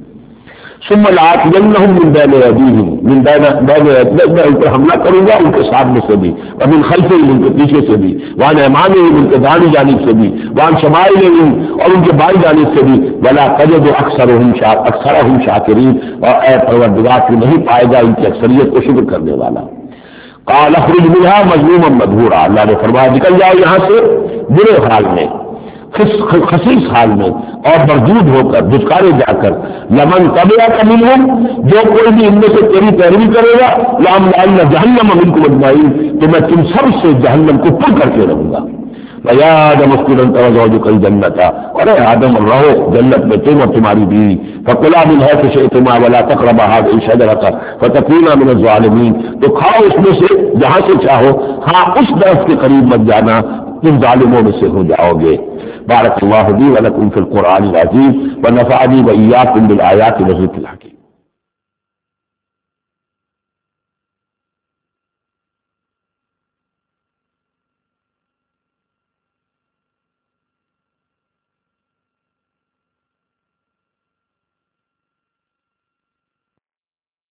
S2: ثم لآتینہم من بین ایدیہم، من بین ایدیہم، میں ان پر حملہ کروں گا ان کے سامنے سے بھی، ومن خلفہم ان کے پیچھے سے بھی، وعن ایمانہم ان کے دائیں جانب سے بھی، وعن شمائلہم اور ان کے بائیں جانب سے بھی، ولا تجد اکثرہم شاکرین، اور اے پروردگار تو نہیں پائے گا ان کی اکثریت کو شکر کرنے والا۔ قال اخرج منہا مذموما مدحورا، اللہ نے فرمایا نکل جاؤ یہاں سے برے حال میں، خسیس حال میں اور مردود ہو کر، دھتکارے جا کر، لمن تبعک منہم، جو کوئی بھی ان میں سے تیری پیروی کرے گا، لأملأن جہنم منکم اجمعین، تو میں تم سب سے جہنم کو پر کر کے رہوں گا۔ وَيَا آدَمُ اسْكُنْ أَنْتَ وَزَوْجُكَ الْجَنَّةَ، اور اے آدم رہو جنت میں تم اور تمہاری بیوی، فَكُلَا مِنْ حَيْثُ شِئْتُمَا وَلَا تَقْرَبَا هَٰذِهِ الشَّجَرَةَ فَتَكُونَا مِنَ الظَّالِمِينَ، تو کھاؤ اس میں سے جہاں سے چاہو، ہاں اس درخت کے قریب مت جانا، تم ظالموں میں سے ہو جاؤ گے۔ بارک اللہ لي ولکم فی القرآن العظیم ونفعنی وإیاکم بالآیات والذکر الحکیم۔